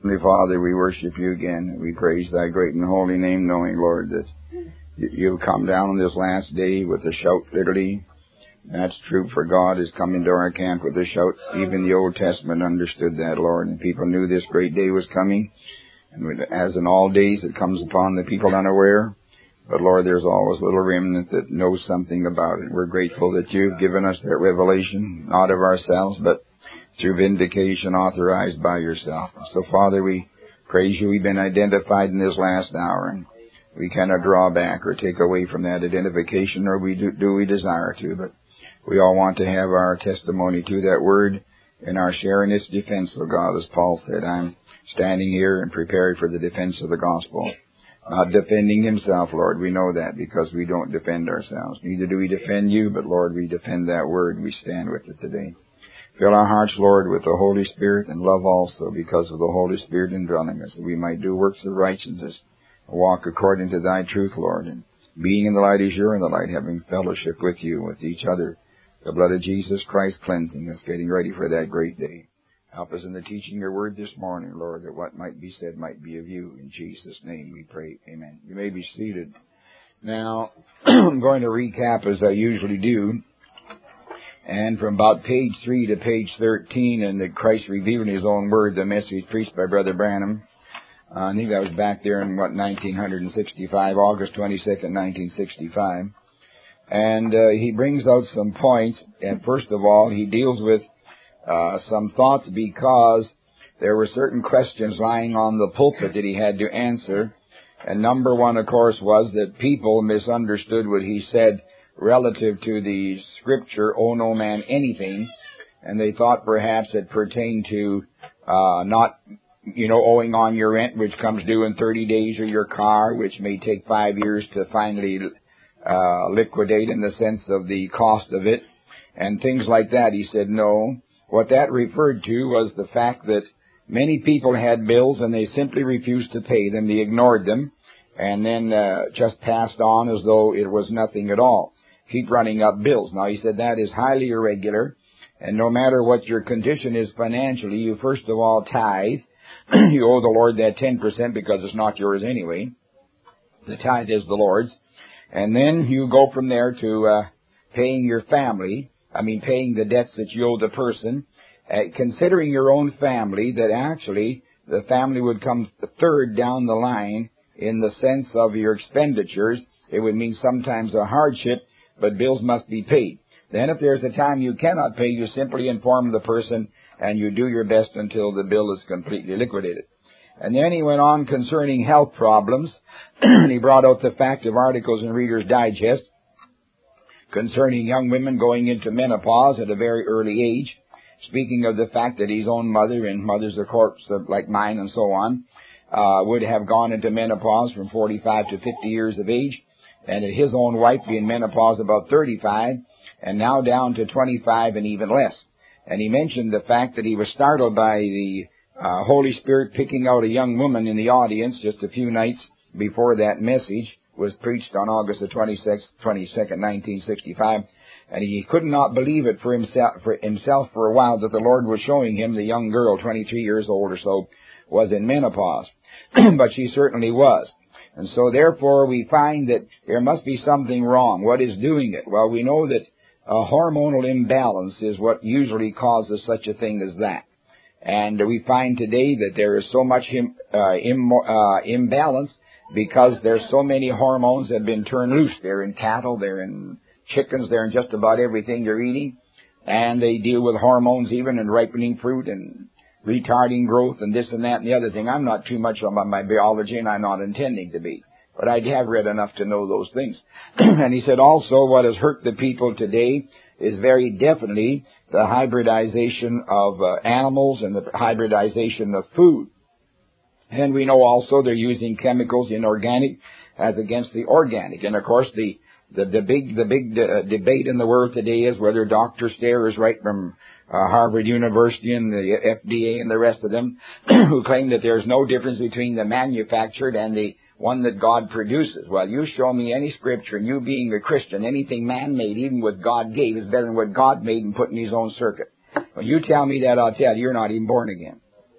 Heavenly Father, we worship you again. We praise thy great and holy name, knowing, Lord, that you've come down on this last day with a shout, literally. That's true, for God has come into our camp with a shout. Even the Old Testament understood that, Lord, and people knew this great day was coming. And as in all days, it comes upon the people unaware. But, Lord, there's always a little remnant that knows something about it. We're grateful that you've given us that revelation, not of ourselves, but through vindication authorized by yourself. So, Father, we praise you. We've been identified in this last hour, and we cannot draw back or take away from that identification, nor do we desire to. But we all want to have our testimony to that word and our share in its defense, O God, as Paul said. I'm standing here and prepared for the defense of the gospel. Not defending himself, Lord. We know that because we don't defend ourselves. Neither do we defend you, but, Lord, we defend that word. We stand with it today. Fill our hearts, Lord, with the Holy Spirit and love also because of the Holy Spirit indwelling us, that we might do works of righteousness, walk according to thy truth, Lord, and being in the light as you're in the light, having fellowship with you, with each other. The blood of Jesus Christ cleansing us, getting ready for that great day. Help us in the teaching your word this morning, Lord, that what might be said might be of you. In Jesus' name we pray. Amen. You may be seated. Now, I'm going to recap as I usually do. And from about page 3 to page 13, and that Christ revealed in his own word, the message preached by Brother Branham. I think that was back there in, 1965, August 22nd, 1965. And he brings out some points. And first of all, he deals with some thoughts because there were certain questions lying on the pulpit that he had to answer. And number one, of course, was that people misunderstood what he said relative to the scripture, owe no man anything, and they thought perhaps it pertained to not, owing on your rent, which comes due in 30 days, or your car, which may take 5 years to finally liquidate in the sense of the cost of it, and things like that. He said no. What that referred to was the fact that many people had bills and they simply refused to pay them. They ignored them and then just passed on as though it was nothing at all. Keep running up bills. Now, he said that is highly irregular, and no matter what your condition is financially, you first of all tithe. You owe the Lord that 10% because it's not yours anyway. The tithe is the Lord's. And then you go from there to paying your family, paying the debts that you owe the person, considering your own family, that actually the family would come third down the line in the sense of your expenditures. It would mean sometimes a hardship, but bills must be paid. Then if there's a time you cannot pay, you simply inform the person and you do your best until the bill is completely liquidated. And then he went on concerning health problems. He brought out the fact of articles in Reader's Digest concerning young women going into menopause at a very early age, speaking of the fact that his own mother and mothers, of course, like mine and so on, would have gone into menopause from 45 to 50 years of age, and that his own wife being menopause about 35, and now down to 25 and even less. And he mentioned the fact that he was startled by the Holy Spirit picking out a young woman in the audience just a few nights before that message was preached on August the 22nd, 1965. And he could not believe it for himself for a while that the Lord was showing him the young girl, 23 years old or so, was in menopause. But she certainly was. And so therefore we find that there must be something wrong. What is doing it? Well, we know that a hormonal imbalance is what usually causes such a thing as that. And we find today that there is so much imbalance because there's so many hormones that have been turned loose. They're in cattle, they're in chickens, they're in just about everything you're eating. And they deal with hormones even in ripening fruit and retarding growth and this and that and the other thing. I'm not too much on my biology, and I'm not intending to be. But I have read enough to know those things. And he said also what has hurt the people today is very definitely the hybridization of animals and the hybridization of food. And we know also they're using chemicals in organic as against the organic. And of course the big debate in the world today is whether Dr. Stare is right from Harvard University and the FDA and the rest of them who claim that there's no difference between the manufactured and the one that God produces. Well, you show me any scripture, and you being a Christian, anything man-made, even what God gave, is better than what God made and put in his own circuit. When you tell me that, I'll tell you, you're not even born again.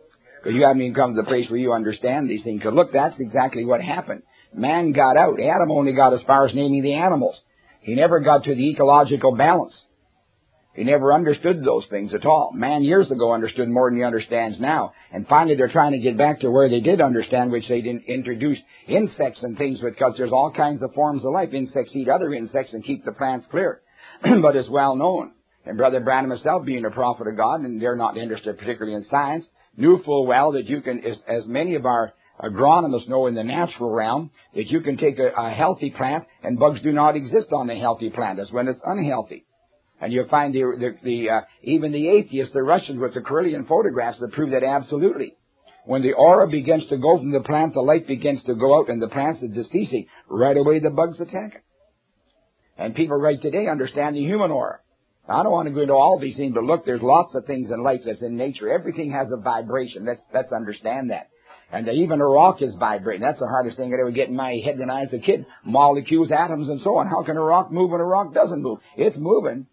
Because you haven't even come to the place where you understand these things. Because look, that's exactly what happened. Man got out. Adam only got as far as naming the animals. He never got to the ecological balance. He never understood those things at all. Man years ago understood more than he understands now. And finally they're trying to get back to where they did understand, which they didn't introduce insects and things, because there's all kinds of forms of life. Insects eat other insects and keep the plants clear. But it's well known. And Brother Branham himself, being a prophet of God, and they're not interested particularly in science, knew full well that you can, as many of our agronomists know in the natural realm, that you can take a healthy plant, and bugs do not exist on the healthy plant. That's when it's unhealthy. And you'll find even the atheists, the Russians with the Carillion photographs that prove that absolutely. When the aura begins to go from the plant, the light begins to go out, and the plants are deceasing, right away the bugs attack it. And people right today understand the human aura. I don't want to go into all these things, but look, there's lots of things in life that's in nature. Everything has a vibration. Let's understand that. And even a rock is vibrating. That's the hardest thing I ever get in my head when I was a kid. Molecules, atoms, and so on. How can a rock move when a rock doesn't move? It's moving.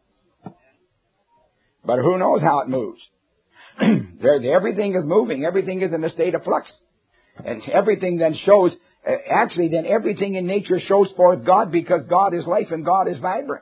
But who knows how it moves? Everything is moving. Everything is in a state of flux. And everything then shows, then everything in nature shows forth God, because God is life and God is vibrant.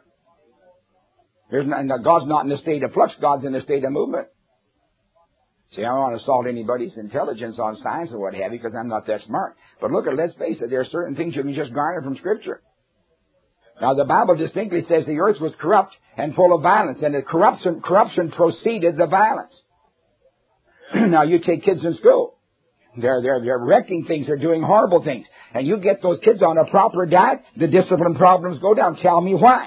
God's not in a state of flux. God's in a state of movement. See, I don't want to assault anybody's intelligence on science or what have you, because I'm not that smart. But look, let's face it, there are certain things you can just garner from Scripture. Now, the Bible distinctly says the earth was corrupt and full of violence, and the corruption preceded the violence. Now, you take kids in school. They're wrecking things. They're doing horrible things. And you get those kids on a proper diet, the discipline problems go down. Tell me why.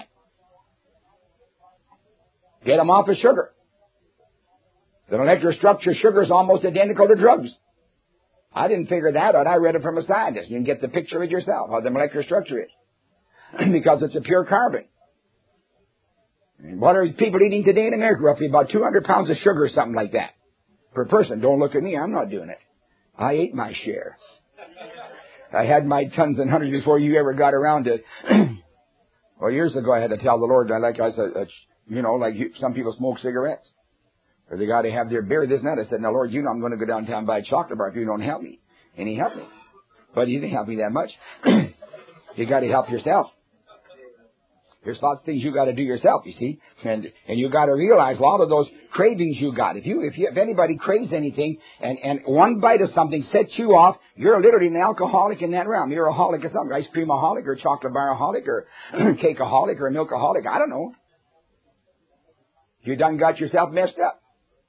Get them off of sugar. The molecular structure of sugar is almost identical to drugs. I didn't figure that out. I read it from a scientist. You can get the picture of it yourself, how the molecular structure is. Because it's a pure carbon. And what are people eating today in America? Roughly about 200 pounds of sugar or something like that per person. Don't look at me. I'm not doing it. I ate my share. I had my tons and hundreds before you ever got around to it. Well, years ago I had to tell the Lord, like some people smoke cigarettes. Or they got to have their beer, this and that. I said, now, Lord, I'm going to go downtown and buy a chocolate bar if you don't help me. And He helped me. But He didn't help me that much. You got to help yourself. There's lots of things you got to do yourself, you see. And you got to realize a lot of those cravings you got. If anybody craves anything and one bite of something sets you off, you're literally an alcoholic in that realm. You're a holic or something. Ice cream-aholic or chocolate bar-aholic or cake-aholic or milk-aholic. I don't know. You done got yourself messed up.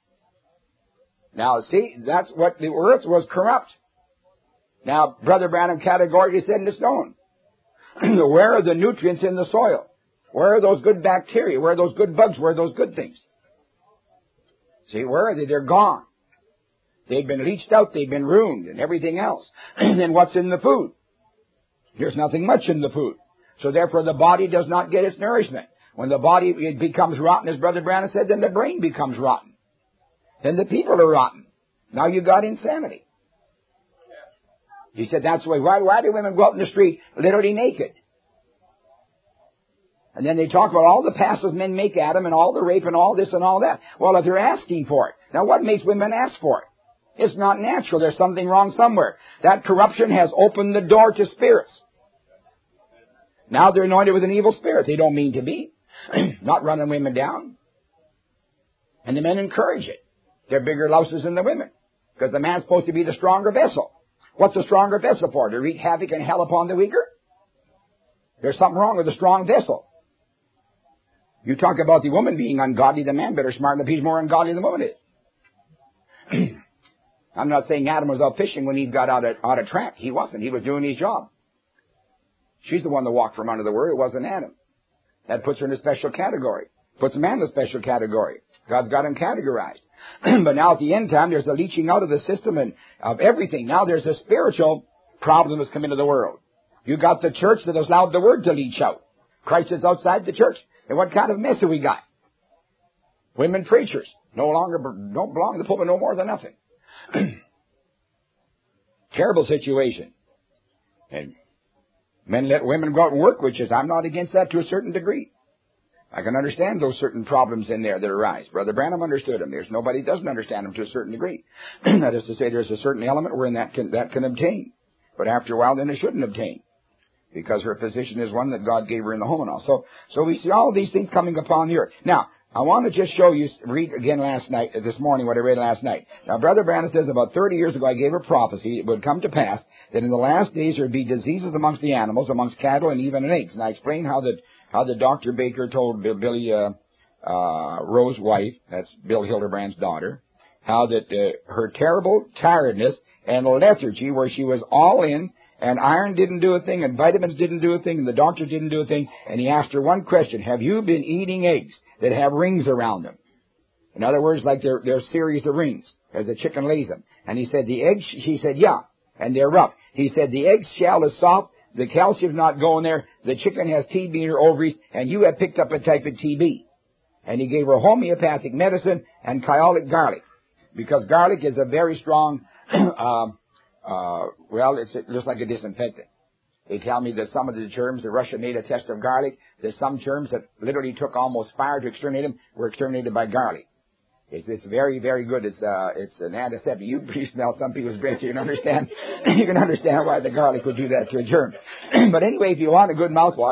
Now, see, that's what the earth was corrupt. Now, Brother Branham categorically said in the stone, where are the nutrients in the soil? Where are those good bacteria? Where are those good bugs? Where are those good things? See, where are they? They're gone. They've been leached out. They've been ruined and everything else. And then what's in the food? There's nothing much in the food. So therefore the body does not get its nourishment. When the body becomes rotten, as Brother Branham said, then the brain becomes rotten. Then the people are rotten. Now you got insanity. He said that's the way. Why do women go out in the street literally naked? And then they talk about all the passes men make at them and all the rape and all this and all that. Well, if they're asking for it. Now what makes women ask for it? It's not natural. There's something wrong somewhere. That corruption has opened the door to spirits. Now they're anointed with an evil spirit. They don't mean to be. Not running women down. And the men encourage it. They're bigger louses than the women. Because the man's supposed to be the stronger vessel. What's a stronger vessel for? To wreak havoc and hell upon the weaker? There's something wrong with a strong vessel. You talk about the woman being ungodly, the man better smart enough. He's more ungodly than the woman is. I'm not saying Adam was out fishing when he got out of trap. He wasn't. He was doing his job. She's the one that walked from under the word. It wasn't Adam. That puts her in a special category. Puts a man in a special category. God's got him categorized. But now at the end time, there's a leaching out of the system and of everything. Now there's a spiritual problem that's come into the world. You got the church that has allowed the word to leach out. Christ is outside the church. And what kind of mess have we got? Women preachers don't belong to the pulpit no more than nothing. Terrible situation. And men let women go out and work, which is, I'm not against that to a certain degree. I can understand those certain problems in there that arise. Brother Branham understood them. There's nobody that doesn't understand them to a certain degree. That is to say, there's a certain element wherein that can obtain. But after a while, then it shouldn't obtain. Because her position is one that God gave her in the home and all. So we see all these things coming upon the earth. Now, I want to just show you, read again this morning what I read last night. Now, Brother Branham says about 30 years ago I gave a prophecy. It would come to pass that in the last days there would be diseases amongst the animals, amongst cattle, and even in eggs. And I explained how the Dr. Baker told Billy Rose's wife, that's Bill Hildebrand's daughter, how that her terrible tiredness and lethargy, where she was all in, and iron didn't do a thing, and vitamins didn't do a thing, and the doctor didn't do a thing. And he asked her one question: have you been eating eggs that have rings around them? In other words, like they're series of rings, as a chicken lays them. And he said, the eggs, she said, yeah, and they're rough. He said, the egg shell is soft, the calcium's not going there, the chicken has TB in her ovaries, and you have picked up a type of TB. And he gave her homeopathic medicine and kyolic garlic, because garlic is a very strong, it's just like a disinfectant. They tell me that some of the germs, that Russia made a test of garlic, that some germs that literally took almost fire to exterminate them were exterminated by garlic. It's very, very good. It's an antiseptic. You smell some people's breath, you can understand. You can understand why the garlic would do that to a germ. But anyway, if you want a good mouthwash,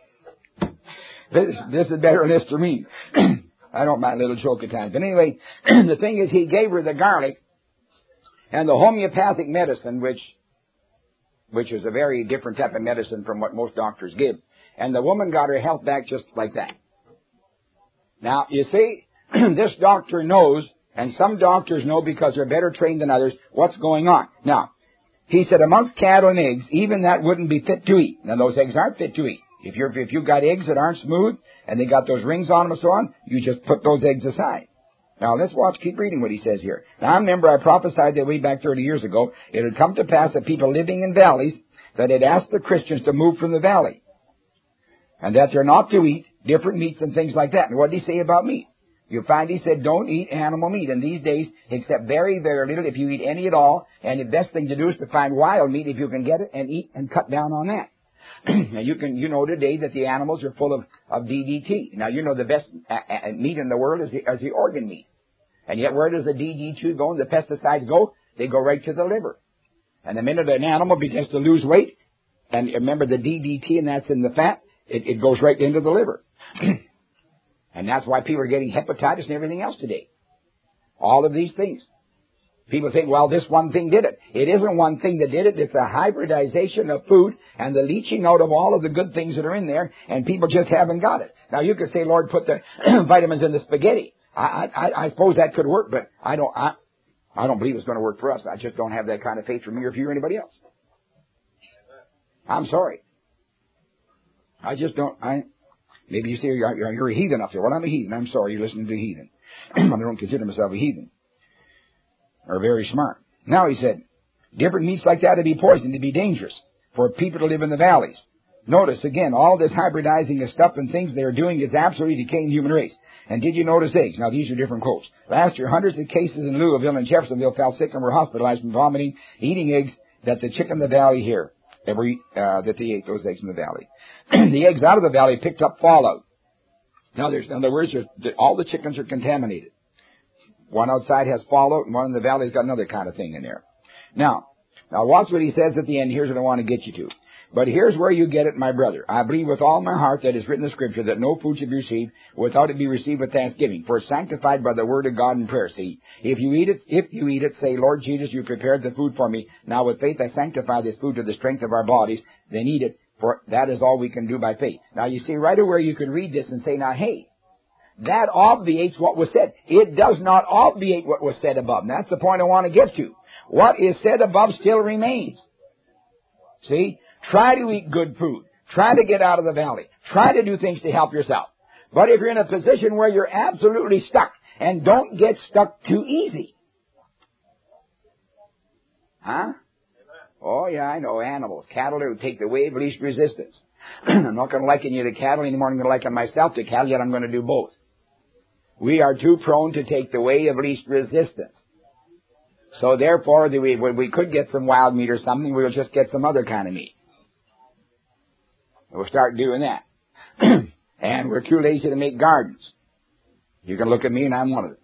this is better than Listerine. I don't mind a little joke at times. But anyway, the thing is, he gave her the garlic and the homeopathic medicine, which is a very different type of medicine from what most doctors give. And the woman got her health back just like that. Now, you see, this doctor knows, and some doctors know because they're better trained than others, what's going on. Now, he said amongst cattle and eggs, even that wouldn't be fit to eat. Now, those eggs aren't fit to eat. If you've got eggs that aren't smooth, and they got those rings on them and so on, you just put those eggs aside. Now, let's keep reading what he says here. Now, I remember I prophesied that way back 30 years ago. It had come to pass that people living in valleys, that had asked the Christians to move from the valley, and that they're not to eat different meats and things like that. And what did he say about meat? You find he said, don't eat animal meat. And these days, except very, very little, if you eat any at all, and the best thing to do is to find wild meat if you can get it, and eat and cut down on that. And you know today that the animals are full of DDT. Now, you know the best meat in the world is the organ meat. And yet, where does the DDT go and the pesticides go? They go right to the liver. And the minute an animal begins to lose weight, and remember the DDT, and that's in the fat, it goes right into the liver. And that's why people are getting hepatitis and everything else today. All of these things. People think, well, this one thing did it. It isn't one thing that did it. It's a hybridization of food and the leaching out of all of the good things that are in there, and people just haven't got it. Now, you could say, Lord, put the vitamins in the spaghetti. I suppose that could work, but I don't believe it's going to work for us. I just don't have that kind of faith for me or for you or anybody else. I'm sorry. I just don't. Maybe you say you're a heathen up there. Well, I'm a heathen. I'm sorry you're listening to a heathen. I don't consider myself a heathen. Or very smart. Now he said, different meats like that to be poisoned, to be dangerous for people to live in the valleys. Notice again, all this hybridizing of stuff and things they are doing is absolutely decaying the human race. And did you notice eggs? Now these are different quotes. Last year, hundreds of cases in Louisville and Jeffersonville fell sick and were hospitalized from vomiting, eating eggs that the chicken in the valley here that they ate those eggs in the valley. The eggs out of the valley picked up fallout. Now, in other words, all the chickens are contaminated. One outside has fallout, and one in the valley's got another kind of thing in there. Now watch what he says at the end. Here's what I want to get you to. But here's where you get it, my brother. I believe with all my heart that is written in the Scripture that no food should be received without it be received with thanksgiving. For it's sanctified by the word of God and prayer. See, if you eat it, say, Lord Jesus, you prepared the food for me. Now with faith I sanctify this food to the strength of our bodies. Then eat it, for that is all we can do by faith. Now you see right away you can read this and say, now hey, that obviates what was said. It does not obviate what was said above. And that's the point I want to get to. What is said above still remains. See? Try to eat good food. Try to get out of the valley. Try to do things to help yourself. But if you're in a position where you're absolutely stuck, and don't get stuck too easy. Huh? Oh, yeah, I know. Animals. Cattle are take the way of least resistance. I'm not going to liken you to cattle anymore. I'm going to liken myself to cattle, yet I'm going to do both. We are too prone to take the way of least resistance. So therefore, when we could get some wild meat or something, we'll just get some other kind of meat. We'll start doing that. And we're too lazy to make gardens. You can look at me and I'm one of them.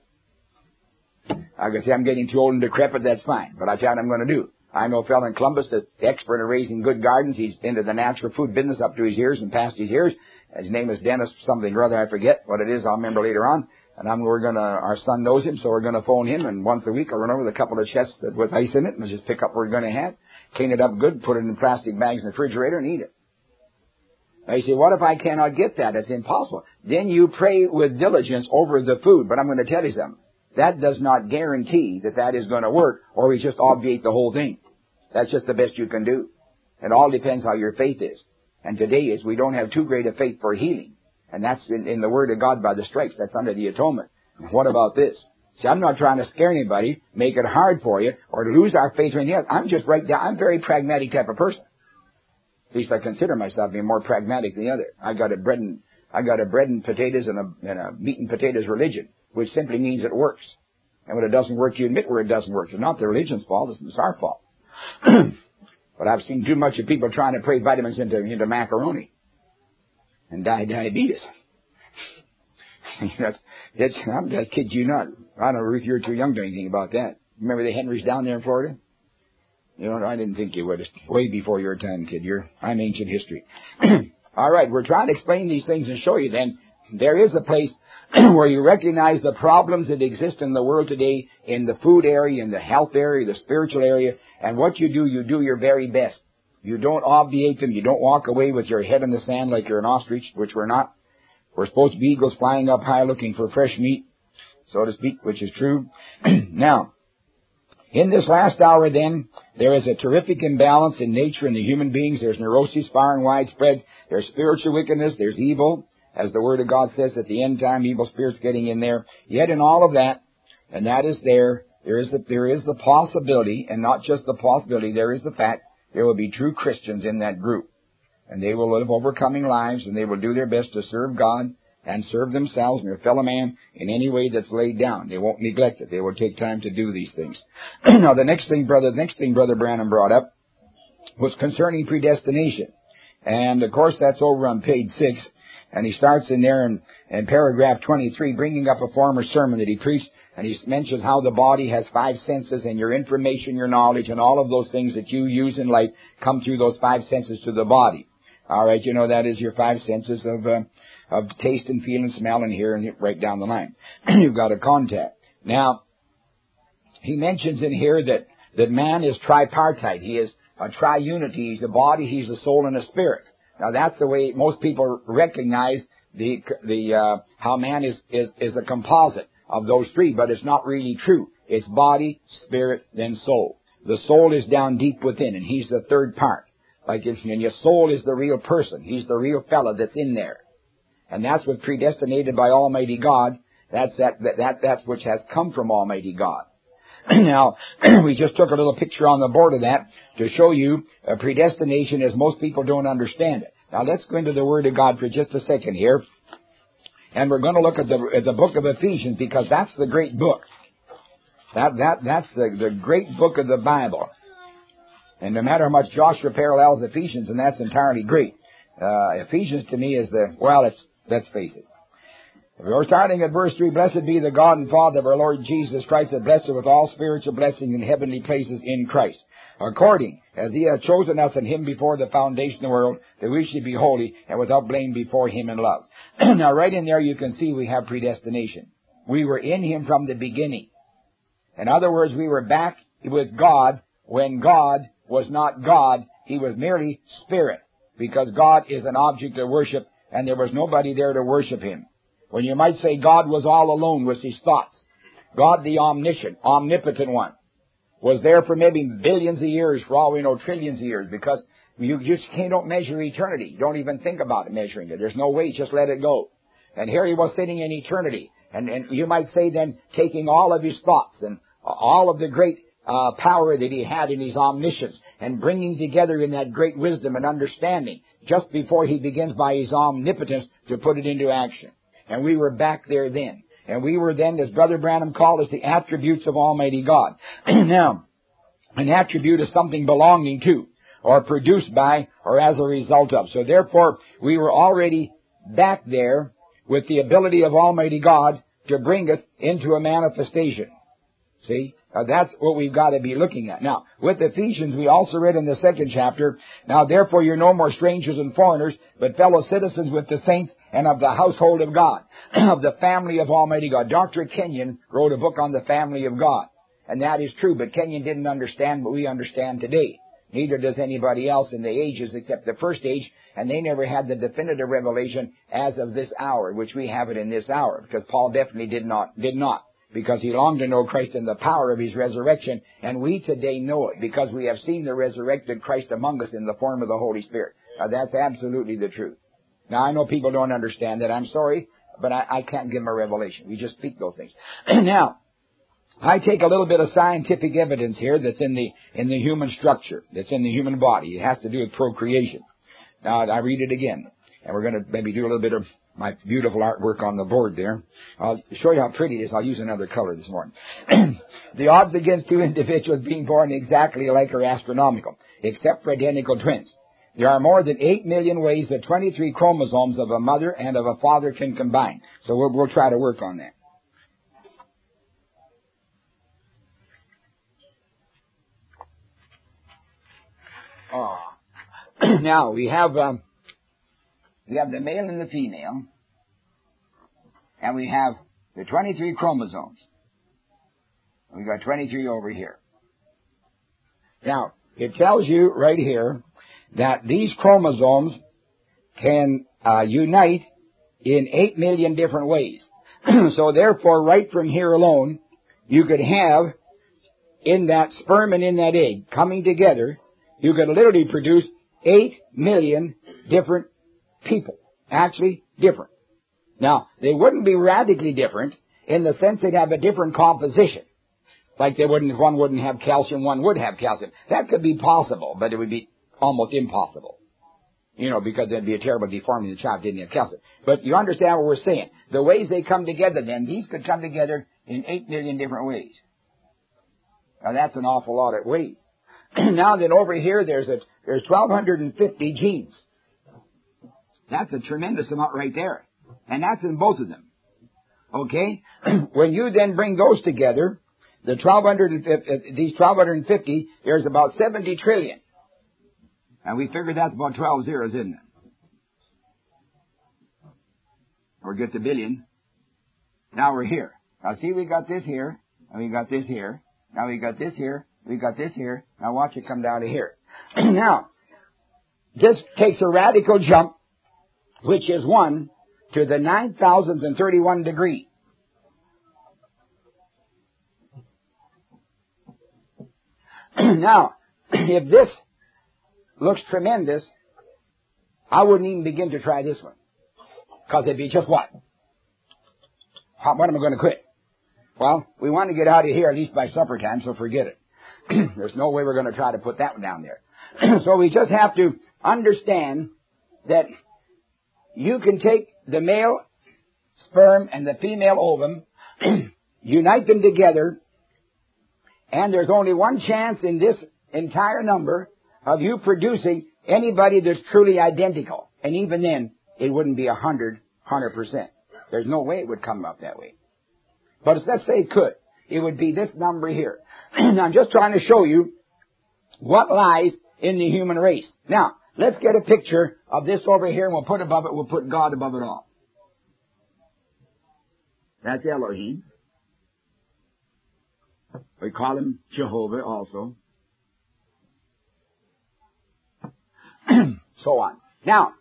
I can say I'm getting too old and decrepit, that's fine. But I tell you what I'm going to do. I know a fellow in Columbus that's the expert in raising good gardens. He's into the natural food business up to his ears and past his ears. His name is Dennis something or other. I forget what it is. I'll remember later on. And our son knows him, so we're going to phone him. And once a week I'll run over with a couple of chests with ice in it and just pick up what we're going to have, clean it up good, put it in plastic bags in the refrigerator and eat it. Now you say, what if I cannot get that? It's impossible. Then you pray with diligence over the food. But I'm going to tell you something. That does not guarantee that is going to work, or we just obviate the whole thing. That's just the best you can do. It all depends how your faith is. And today we don't have too great a faith for healing. And that's in the Word of God by the stripes. That's under the atonement. What about this? See, I'm not trying to scare anybody, make it hard for you, or to lose our faith or anything else. I'm just I'm a very pragmatic type of person. At least I consider myself being more pragmatic than the other. I got a bread and potatoes and a meat and potatoes religion, which simply means it works. And when it doesn't work, you admit where it doesn't work. It's not the religion's fault, it's our fault. But I've seen too much of people trying to pray vitamins into macaroni and diabetes. I'm just kidding you not. I don't know, Ruth, you're too young to know anything about that. Remember the Henrys down there in Florida? You know, I didn't think you would. It's way before your time, kid. I'm ancient history. All right, we're trying to explain these things and show you then there is a place where you recognize the problems that exist in the world today in the food area, in the health area, the spiritual area, and what you do your very best. You don't obviate them. You don't walk away with your head in the sand like you're an ostrich, which we're not. We're supposed to be eagles flying up high looking for fresh meat, so to speak, which is true. Now, in this last hour then, there is a terrific imbalance in nature in the human beings. There's neurosis far and widespread. There's spiritual wickedness. There's evil. As the Word of God says, at the end time, evil spirits getting in there. Yet in all of that, and that is there is the possibility, and not just the possibility, there is the fact, there will be true Christians in that group. And they will live overcoming lives, and they will do their best to serve God and serve themselves and their fellow man in any way that's laid down. They won't neglect it. They will take time to do these things. Now, the next thing Brother Branham brought up was concerning predestination. And, of course, that's over on page 6. And he starts in there in paragraph 23, bringing up a former sermon that he preached, and he mentions how the body has 5 senses, and your information, your knowledge, and all of those things that you use in life come through those 5 senses to the body. All right, you know that is your 5 senses of taste and feel and smell and hear and right down the line. You've got a contact. Now, he mentions in here that man is tripartite. He is a triunity. He's a body, he's a soul, and a spirit. Now that's the way most people recognize how man is a composite of those 3, but it's not really true. It's body, spirit, then soul. The soul is down deep within, and he's the third part. And your soul is the real person. He's the real fellow that's in there. And that's what predestinated by Almighty God. That's which has come from Almighty God. Now, we just took a little picture on the board of that to show you predestination as most people don't understand it. Now, let's go into the Word of God for just a second here. And we're going to look at the book of Ephesians, because that's the great book. That's the great book of the Bible. And no matter how much Joshua parallels Ephesians, and that's entirely great. Ephesians to me is let's face it. We're starting at verse 3. Blessed be the God and Father of our Lord Jesus Christ, that blessed with all spiritual blessings in heavenly places in Christ, according as He hath chosen us in Him before the foundation of the world, that we should be holy and without blame before Him in love. Now, right in there you can see we have predestination. We were in Him from the beginning. In other words, we were back with God when God was not God. He was merely Spirit, because God is an object of worship, and there was nobody there to worship Him. When you might say God was all alone with His thoughts. God, the omniscient, omnipotent one, was there for maybe billions of years, for all we know, trillions of years, because you just don't measure eternity. Don't even think about it, measuring it. There's no way, just let it go. And here He was sitting in eternity. And you might say then, taking all of His thoughts and all of the great power that He had in His omniscience, and bringing together in that great wisdom and understanding, just before He begins by His omnipotence to put it into action. And we were back there then. And we were then, as Brother Branham called us, the attributes of Almighty God. Now, an attribute is something belonging to, or produced by, or as a result of. So therefore, we were already back there with the ability of Almighty God to bring us into a manifestation. See? That's what we've got to be looking at. Now, with Ephesians, we also read in the 2nd chapter, now therefore you're no more strangers and foreigners, but fellow citizens with the saints and of the household of God, of the family of Almighty God. Dr. Kenyon wrote a book on the family of God. And that is true, but Kenyon didn't understand what we understand today. Neither does anybody else in the ages except the first age, and they never had the definitive revelation as of this hour, which we have it in this hour, because Paul definitely did not. Because he longed to know Christ in the power of His resurrection, and we today know it, because we have seen the resurrected Christ among us in the form of the Holy Spirit. That's absolutely the truth. Now, I know people don't understand that. I'm sorry, but I can't give them a revelation. We just speak those things. Now, I take a little bit of scientific evidence here that's in the human structure, that's in the human body. It has to do with procreation. Now, I read it again, and we're going to maybe do a little bit of my beautiful artwork on the board there. I'll show you how pretty it is. I'll use another color this morning. The odds against two individuals being born exactly alike are astronomical, except for identical twins. There are more than 8 million ways that 23 chromosomes of a mother and of a father can combine. So we'll try to work on that. Now, we have the male and the female, and we have the 23 chromosomes. We've got 23 over here. Now, it tells you right here that these chromosomes can unite in 8 million different ways. So therefore, right from here alone, you could have in that sperm and in that egg coming together, you could literally produce 8 million different people. Actually, different. Now, they wouldn't be radically different in the sense they'd have a different composition. Like one wouldn't have calcium, one would have calcium. That could be possible, but it would be almost impossible. Because there'd be a terrible deformity. The child didn't have calcium. But you understand what we're saying. The ways they come together then, these could come together in 8 million different ways. Now, that's an awful lot of ways. Now then, over here, there's 1,250 genes. That's a tremendous amount right there. And that's in both of them. Okay? When you then bring those together, these 1,250, there's about 70 trillion. And we figure that's about 12 zeros, isn't it? Or get the billion. Now we're here. Now see, we got this here, and we got this here. Now we got this here, we got this here. Now watch it come down to here. Now, this takes a radical jump, which is 1 to the 9,031 degree. Now, if this looks tremendous, I wouldn't even begin to try this one. Because it'd be just what? What am I going to quit? Well, we want to get out of here at least by supper time, so forget it. There's no way we're going to try to put that one down there. So we just have to understand that you can take the male sperm and the female ovum, unite them together, and there's only one chance in this entire number of you producing anybody that's truly identical. And even then, it wouldn't be 100%. There's no way it would come up that way. But let's say it could. It would be this number here. I'm just trying to show you what lies in the human race. Now, let's get a picture of this over here, and we'll put God above it all. That's Elohim. We call him Jehovah also. So on. Now,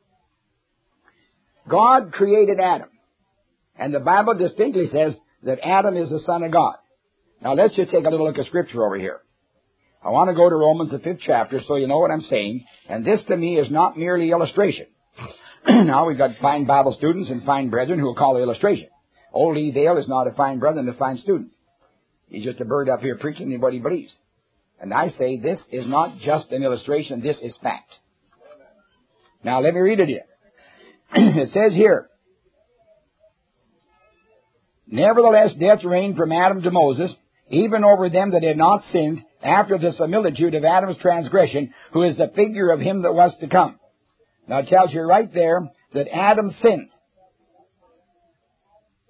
God created Adam. And the Bible distinctly says that Adam is the son of God. Now let's just take a little look at Scripture over here. I want to go to Romans, the 5th chapter, so you know what I'm saying. And this to me is not merely illustration. Now we've got fine Bible students and fine brethren who will call it illustration. Old Lee Vale is not a fine brother and a fine student. He's just a bird up here preaching what he believes. And I say this is not just an illustration, this is fact. Now let me read it here. It says here, nevertheless death reigned from Adam to Moses, even over them that had not sinned, after the similitude of Adam's transgression, who is the figure of him that was to come. Now it tells you right there that Adam sinned.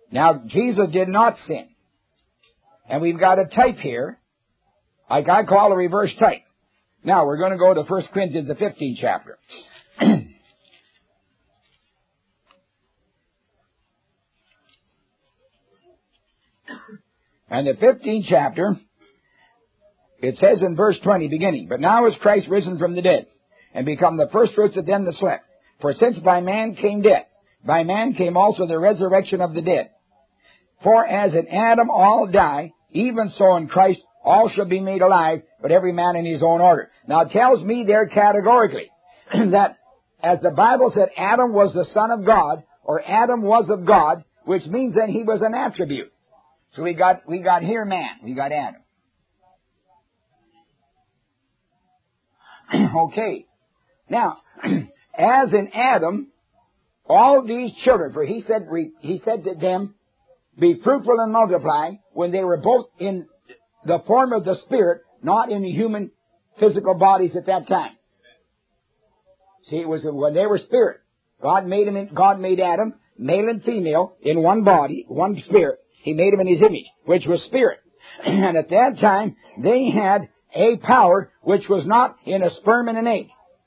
Now, Jesus did not sin. And we've got a type here, like I call a reverse type. Now, we're going to go to 1 Corinthians, the 15th chapter. And the 15th chapter, it says in verse 20, beginning, "But now is Christ risen from the dead, and become the firstfruits of them that slept. For since by man came death, by man came also the resurrection of the dead. For as in Adam all die, even so in Christ all shall be made alive, but every man in his own order." Now it tells me there categorically that as the Bible said Adam was the Son of God, or Adam was of God, which means then he was an attribute. So we got here man, we got Adam. Okay. Now, as in Adam, all these children, for he said to them, "Be fruitful and multiply," when they were both in the form of the Spirit, not in the human physical bodies at that time. See, it was when they were spirit. God made Adam, male and female, in one body, one spirit. He made him in his image, which was spirit. And at that time, they had a power which was not in a sperm and an egg.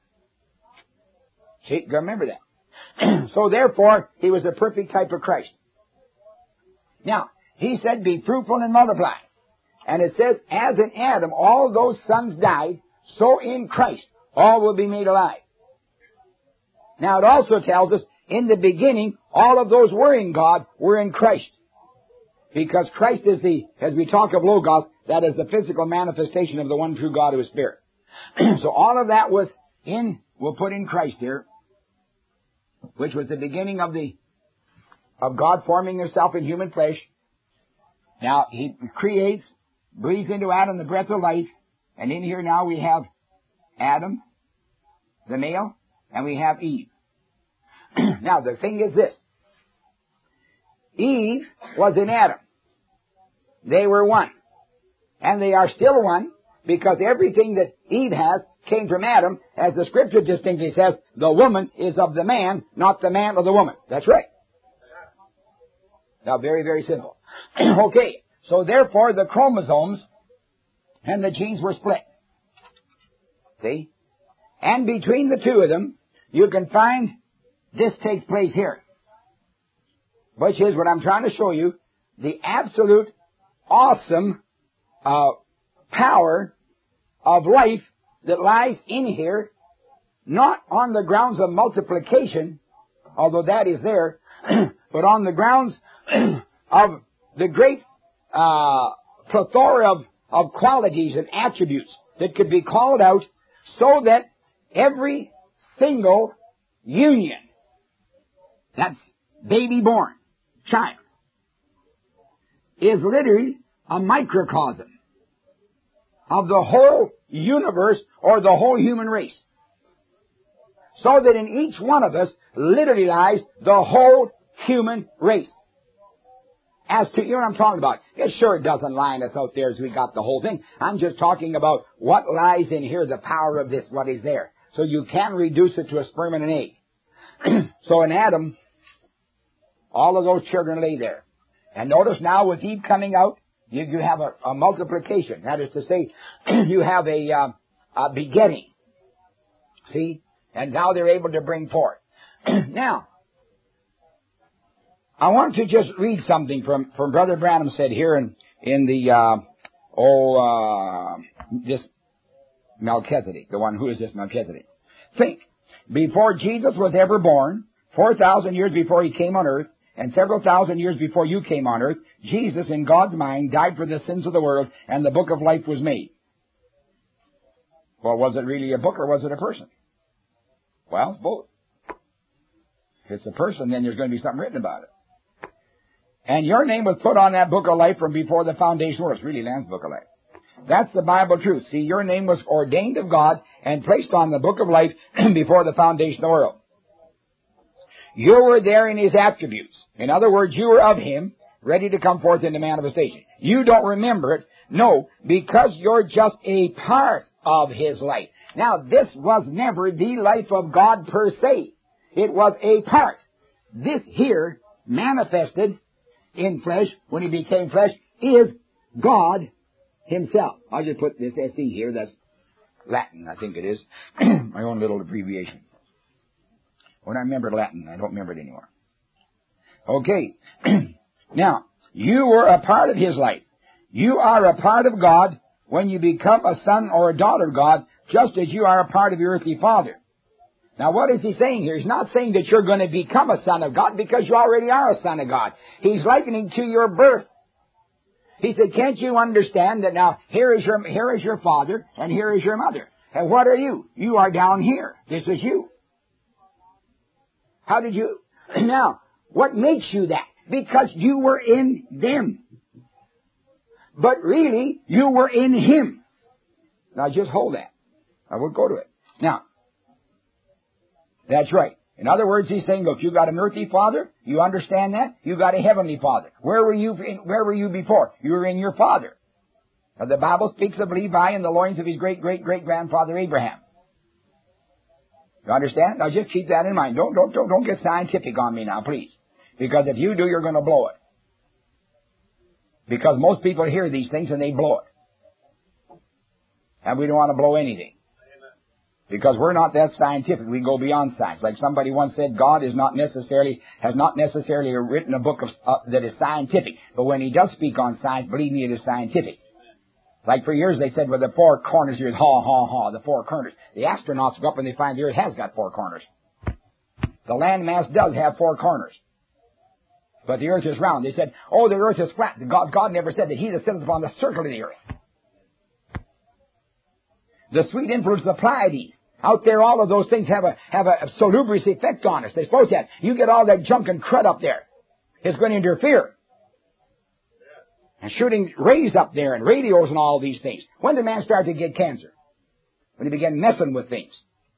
See, remember that. So therefore, he was a perfect type of Christ. Now, he said, "Be fruitful and multiply." And it says, as in Adam, all those sons died, so in Christ, all will be made alive. Now, it also tells us, in the beginning, all of those were in God, were in Christ. Because Christ is as we talk of Logos, that is the physical manifestation of the one true God who is Spirit. So all of that was we'll put in Christ here, which was the beginning of God forming himself in human flesh. Now, he creates, breathes into Adam the breath of life, and in here now we have Adam, the male, and we have Eve. Now, the thing is this. Eve was in Adam. They were one. And they are still one, because everything that Eve has came from Adam, as the Scripture distinctly says, the woman is of the man, not the man of the woman. That's right. Now, very, very simple. Okay, so therefore the chromosomes and the genes were split. See? And between the two of them, you can find this takes place here, which is what I'm trying to show you, the absolute awesome power of life that lies in here, not on the grounds of multiplication, although that is there, but on the grounds of the great plethora of qualities and attributes that could be called out, so that every single union, that's baby born, child, is literally a microcosm of the whole universe or the whole human race. So that in each one of us literally lies the whole human race. As to, you know what I'm talking about. It sure doesn't line us out there as we got the whole thing. I'm just talking about what lies in here, the power of this, what is there. So you can reduce it to a sperm and an egg. So in Adam, all of those children lay there. And notice now with Eve coming out, you have a multiplication. That is to say, you have a begetting. See? And now they're able to bring forth. Now, I want to just read something from Brother Branham said here in the, this Melchizedek, the one who is this Melchizedek. Think, before Jesus was ever born, 4,000 years before he came on earth, and several thousand years before you came on earth, Jesus, in God's mind, died for the sins of the world, and the book of life was made. Well, was it really a book or was it a person? Well, both. If it's a person, then there's going to be something written about it. And your name was put on that book of life from before the foundation of the world. It's really Lamb's book of life. That's the Bible truth. See, your name was ordained of God and placed on the book of life before the foundation of the world. You were there in his attributes. In other words, you were of him, ready to come forth into manifestation. You don't remember it. No, because you're just a part of his life. Now, this was never the life of God per se. It was a part. This here manifested in flesh, when he became flesh, is God himself. I'll just put this SE here. That's Latin, I think it is. My own little abbreviation. When I remembered Latin, I don't remember it anymore. Okay. Now, you were a part of his life. You are a part of God when you become a son or a daughter of God, just as you are a part of your earthly father. Now, what is he saying here? He's not saying that you're going to become a son of God because you already are a son of God. He's likening to your birth. He said, can't you understand that now here is your father and here is your mother? And what are you? You are down here. This is you. How did you? Now, what makes you that? Because you were in them. But really, you were in him. Now, just hold that. I will go to it. Now, that's right. In other words, he's saying, look, you got an earthly father. You understand that? You got a heavenly father. Where were you before? You were in your father. Now, the Bible speaks of Levi in the loins of his great-great-great-grandfather Abraham. You understand? Now, just keep that in mind. Don't get scientific on me now, please. Because if you do, you're going to blow it. Because most people hear these things and they blow it. And we don't want to blow anything. Because we're not that scientific. We go beyond science. Like somebody once said, God has not necessarily written a book that is scientific. But when he does speak on science, believe me, it is scientific. Like for years they said, well, the four corners here, the four corners. The astronauts go up and they find the earth has got four corners. The landmass does have four corners. But the earth is round. They said, oh, the earth is flat. God never said that he that sitteth upon the circle of the earth. The sweet influence of the Pleiades. Out there, all of those things have a salubrious effect on us. They're supposed to have. You get all that junk and crud up there. It's going to interfere. And shooting rays up there and radios and all these things. When did man start to get cancer? When he began messing with things.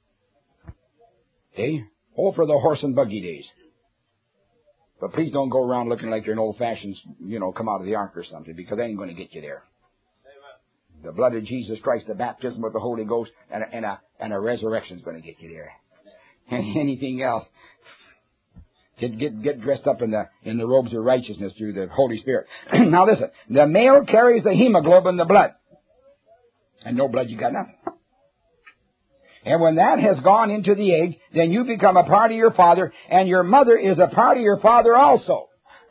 Okay? Oh, for the horse and buggy days. But please don't go around looking like you're an old-fashioned, come out of the ark or something, because that ain't going to get you there. The blood of Jesus Christ, the baptism with the Holy Ghost, and a resurrection is going to get you there. And anything else, get dressed up in the robes of righteousness through the Holy Spirit. Now listen, the male carries the hemoglobin, the blood. And no blood, you got nothing. And when that has gone into the egg, then you become a part of your father, and your mother is a part of your father also.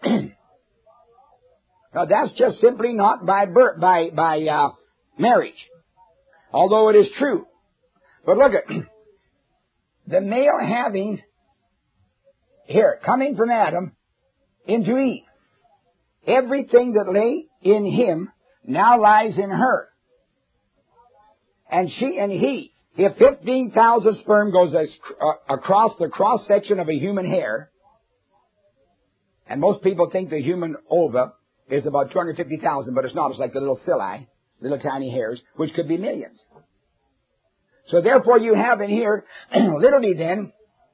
Now that's just simply not by birth, by marriage. Although it is true. But look at the male having coming from Adam into Eve. Everything that lay in him now lies in her. And she and he, if 15,000 sperm goes across the cross-section of a human hair, and most people think the human ova is about 250,000, but it's not. It's like the little cilia, little tiny hairs, which could be millions. So therefore you have in here, literally then,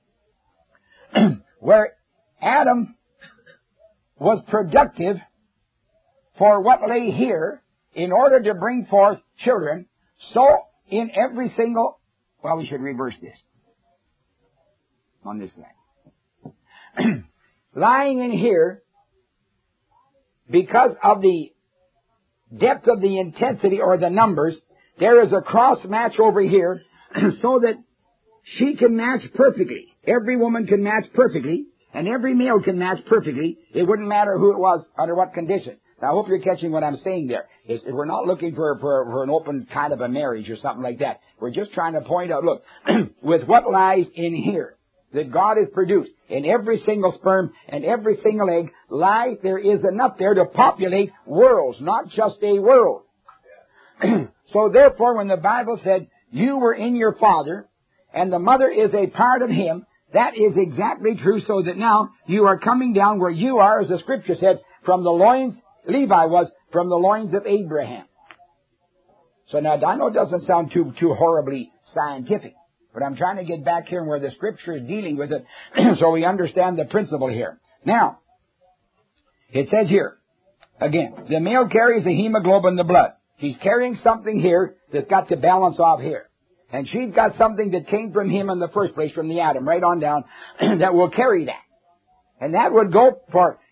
where Adam was productive for what lay here in order to bring forth children, so in every single, well, we should reverse this on this side. Lying in here, because of the depth of the intensity or the numbers, there is a cross match over here so that she can match perfectly. Every woman can match perfectly, and every male can match perfectly. It wouldn't matter who it was, under what condition. Now, I hope you're catching what I'm saying there. We're not looking for an open kind of a marriage or something like that. We're just trying to point out, look, with what lies in here, that God has produced in every single sperm and every single egg, there is enough there to populate worlds, not just a world. So therefore, when the Bible said, you were in your father, and the mother is a part of him, that is exactly true, so that now you are coming down where you are, as the Scripture said, from the loins, Levi was, from the loins of Abraham. So now, I know it doesn't sound too horribly scientific, but I'm trying to get back here where the Scripture is dealing with it, so we understand the principle here. Now, it says here, again, the male carries the hemoglobin, the blood. He's carrying something here that's got to balance off here. And she's got something that came from him in the first place, from the Adam, right on down, that will carry that. And that would go for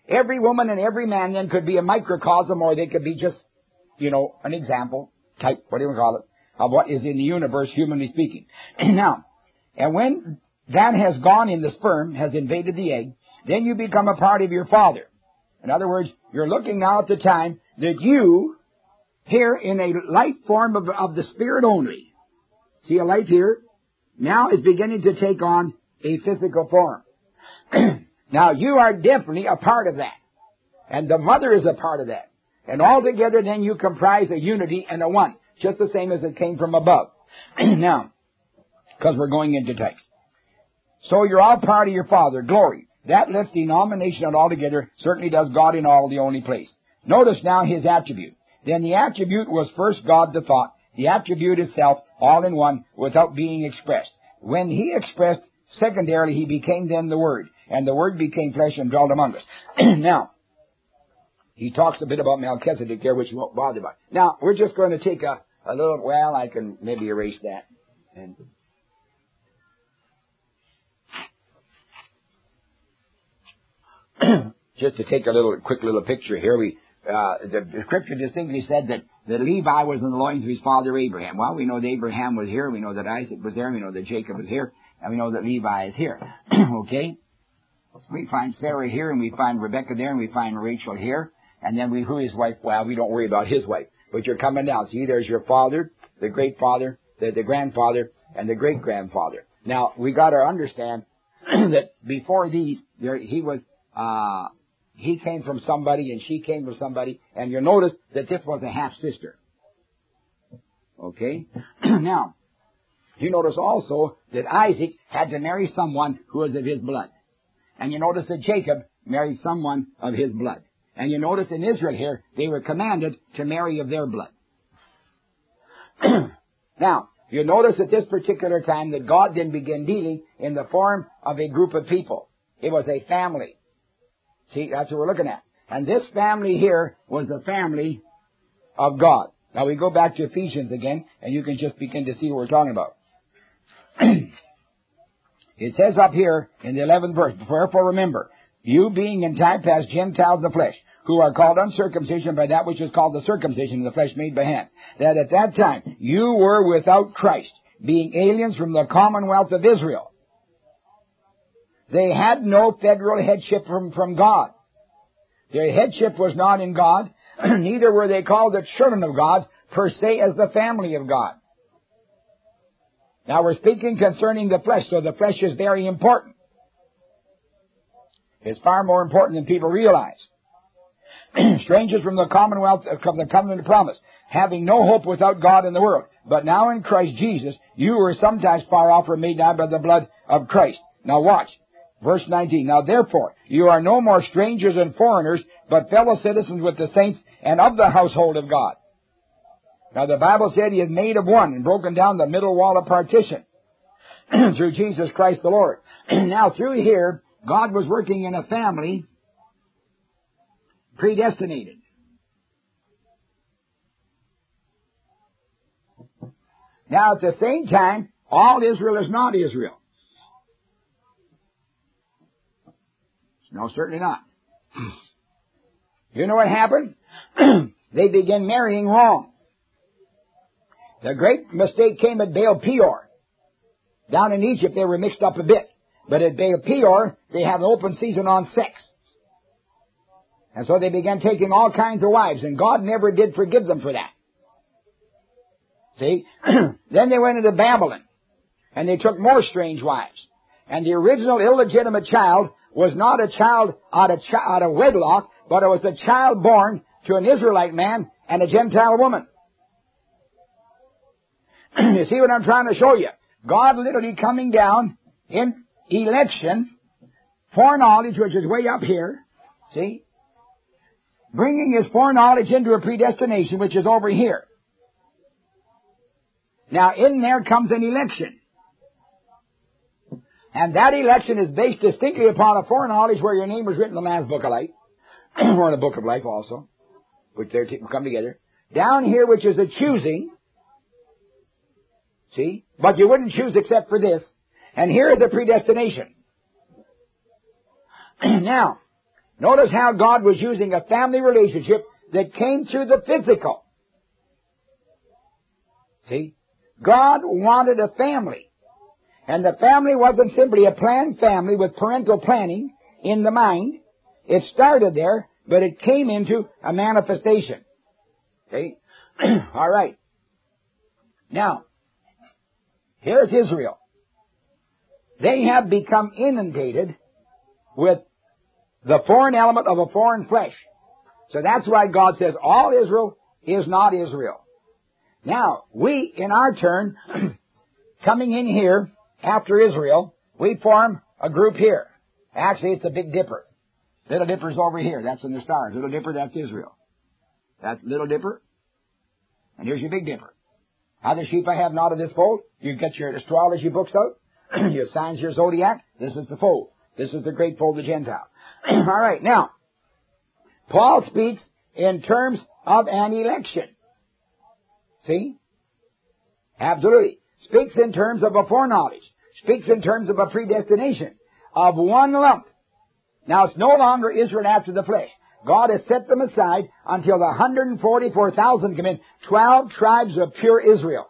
Every woman and every man then could be a microcosm, or they could be just, an example, type, what do you call it, of what is in the universe, humanly speaking. Now, and when that has gone in the sperm, has invaded the egg, then you become a part of your father. In other words, you're looking now at the time that you, here in a light form of the Spirit only, see a light here, now is beginning to take on a physical form. Now, you are definitely a part of that. And the mother is a part of that. And altogether, then, you comprise a unity and a one, just the same as it came from above. Now, because we're going into text. So you're all part of your Father. Glory. That lifts denomination out altogether, certainly does God in all, the only place. Notice now his attribute. Then the attribute was first God the thought, the attribute itself, all in one, without being expressed. When he expressed, secondarily, he became then the Word, and the Word became flesh and dwelt among us. Now, he talks a bit about Melchizedek there, which you won't bother about. Now, we're just going to take a little, well, I can maybe erase that. And just to take a quick little picture here, the scripture distinctly said that Levi was in the loins of his father Abraham. Well, we know that Abraham was here, we know that Isaac was there, we know that Jacob was here, and we know that Levi is here. Okay? We find Sarah here, and we find Rebecca there, and we find Rachel here, and then who his wife, well, we don't worry about his wife, but you're coming down. See, there's your father, the great father, the grandfather, and the great grandfather. Now, we got to understand that before these, he came from somebody and she came from somebody, and you'll notice that this was a half-sister. Okay? Now, you notice also that Isaac had to marry someone who was of his blood. And you notice that Jacob married someone of his blood. And you notice in Israel here, they were commanded to marry of their blood. Now, you notice at this particular time that God then began dealing in the form of a group of people. It was a family. See, that's what we're looking at. And this family here was the family of God. Now we go back to Ephesians again, and you can just begin to see what we're talking about. It says up here in the 11th verse, wherefore remember, you being in time past Gentiles in the flesh, who are called uncircumcision by that which is called the circumcision of the flesh made by hands, that at that time you were without Christ, being aliens from the commonwealth of Israel. They had no federal headship from God. Their headship was not in God, neither were they called the children of God, per se as the family of God. Now we're speaking concerning the flesh, so the flesh is very important. It's far more important than people realize. Strangers from the commonwealth, from the covenant of promise, having no hope without God in the world. But now in Christ Jesus, you were sometimes far off, were made nigh by the blood of Christ. Now watch. Verse 19, now therefore, you are no more strangers and foreigners, but fellow citizens with the saints and of the household of God. Now the Bible said he had made of one and broken down the middle wall of partition through Jesus Christ the Lord. Now through here, God was working in a family predestinated. Now at the same time, all Israel is not Israel. No, certainly not. You know what happened? They began marrying wrong. The great mistake came at Baal Peor. Down in Egypt, they were mixed up a bit. But at Baal Peor, they have an open season on sex. And so they began taking all kinds of wives, and God never did forgive them for that. See? Then they went into Babylon, and they took more strange wives. And the original illegitimate child was not a child out of wedlock, but it was a child born to an Israelite man and a Gentile woman. You see what I'm trying to show you? God literally coming down in election, foreknowledge, which is way up here, see? Bringing his foreknowledge into a predestination, which is over here. Now in there comes an election. And that election is based distinctly upon a foreknowledge where your name was written in the Lamb's Book of Life, or in the Book of Life also, which they come together. Down here, which is a choosing, see? But you wouldn't choose except for this. And here is the predestination. Now, Notice how God was using a family relationship that came through the physical. See? God wanted a family. And the family wasn't simply a planned family with parental planning in the mind. It started there, but it came into a manifestation. Okay? All right. Now, here's Israel. They have become inundated with the foreign element of a foreign flesh. So that's why God says all Israel is not Israel. Now, we, in our turn, coming in here after Israel, we form a group here. Actually, it's the Big Dipper. Little Dipper's over here. That's in the stars. Little Dipper, that's Israel. That's Little Dipper. And here's your Big Dipper. Other sheep I have not of this fold. You get your astrology books out. Your signs, your zodiac. This is the fold. This is the great fold of the Gentile. All right, now, Paul speaks in terms of an election. See? Absolutely. Speaks in terms of a foreknowledge. Speaks in terms of a predestination. Of one lump. Now, it's no longer Israel after the flesh. God has set them aside until the 144,000 come in. 12 tribes of pure Israel.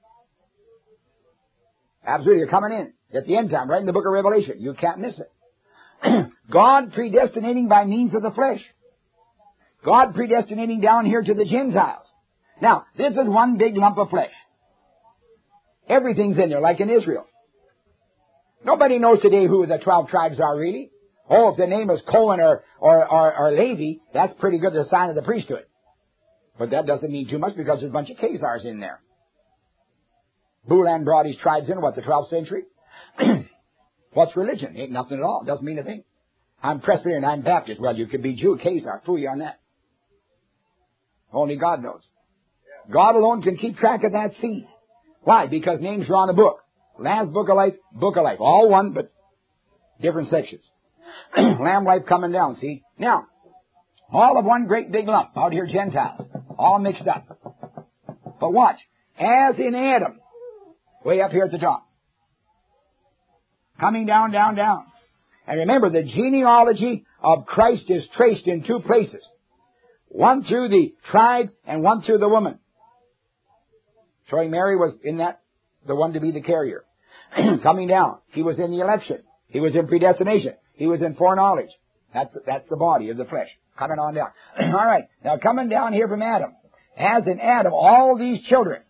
Absolutely, you're coming in at the end time, right in the book of Revelation. You can't miss it. God predestinating by means of the flesh. God predestinating down here to the Gentiles. Now, this is one big lump of flesh. Everything's in there, like in Israel. Nobody knows today who the 12 tribes are really. Oh, if the name is Cohen or Levi, that's pretty good, the sign of the priesthood. But that doesn't mean too much because there's a bunch of Khazars in there. Bulan brought his tribes in, the 12th century? What's religion? Ain't nothing at all. Doesn't mean a thing. I'm Presbyterian, I'm Baptist. Well, you could be Jew, Khazar. Fool you on that. Only God knows. God alone can keep track of that seed. Why? Because names are on a book. Lamb's Book of Life, Book of Life. All one, but different sections. Lamb life coming down, see? Now, all of one great big lump out here, Gentiles. All mixed up. But watch. As in Adam, way up here at the top. Coming down, down, down. And remember, the genealogy of Christ is traced in two places. One through the tribe and one through the woman. Showing Mary was in that, the one to be the carrier. Coming down. He was in the election. He was in predestination. He was in foreknowledge. That's the body of the flesh. Coming on down. All right. Now coming down here from Adam. As in Adam, all these children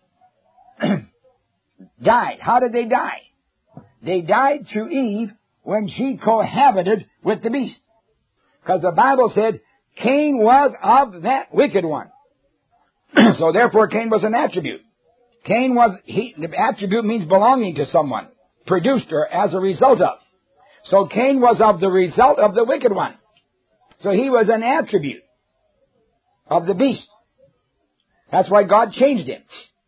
died. How did they die? They died through Eve when she cohabited with the beast. Because the Bible said Cain was of that wicked one. So therefore Cain was an attribute. The attribute means belonging to someone. Produced or as a result of. So Cain was of the result of the wicked one. So he was an attribute of the beast. That's why God changed him.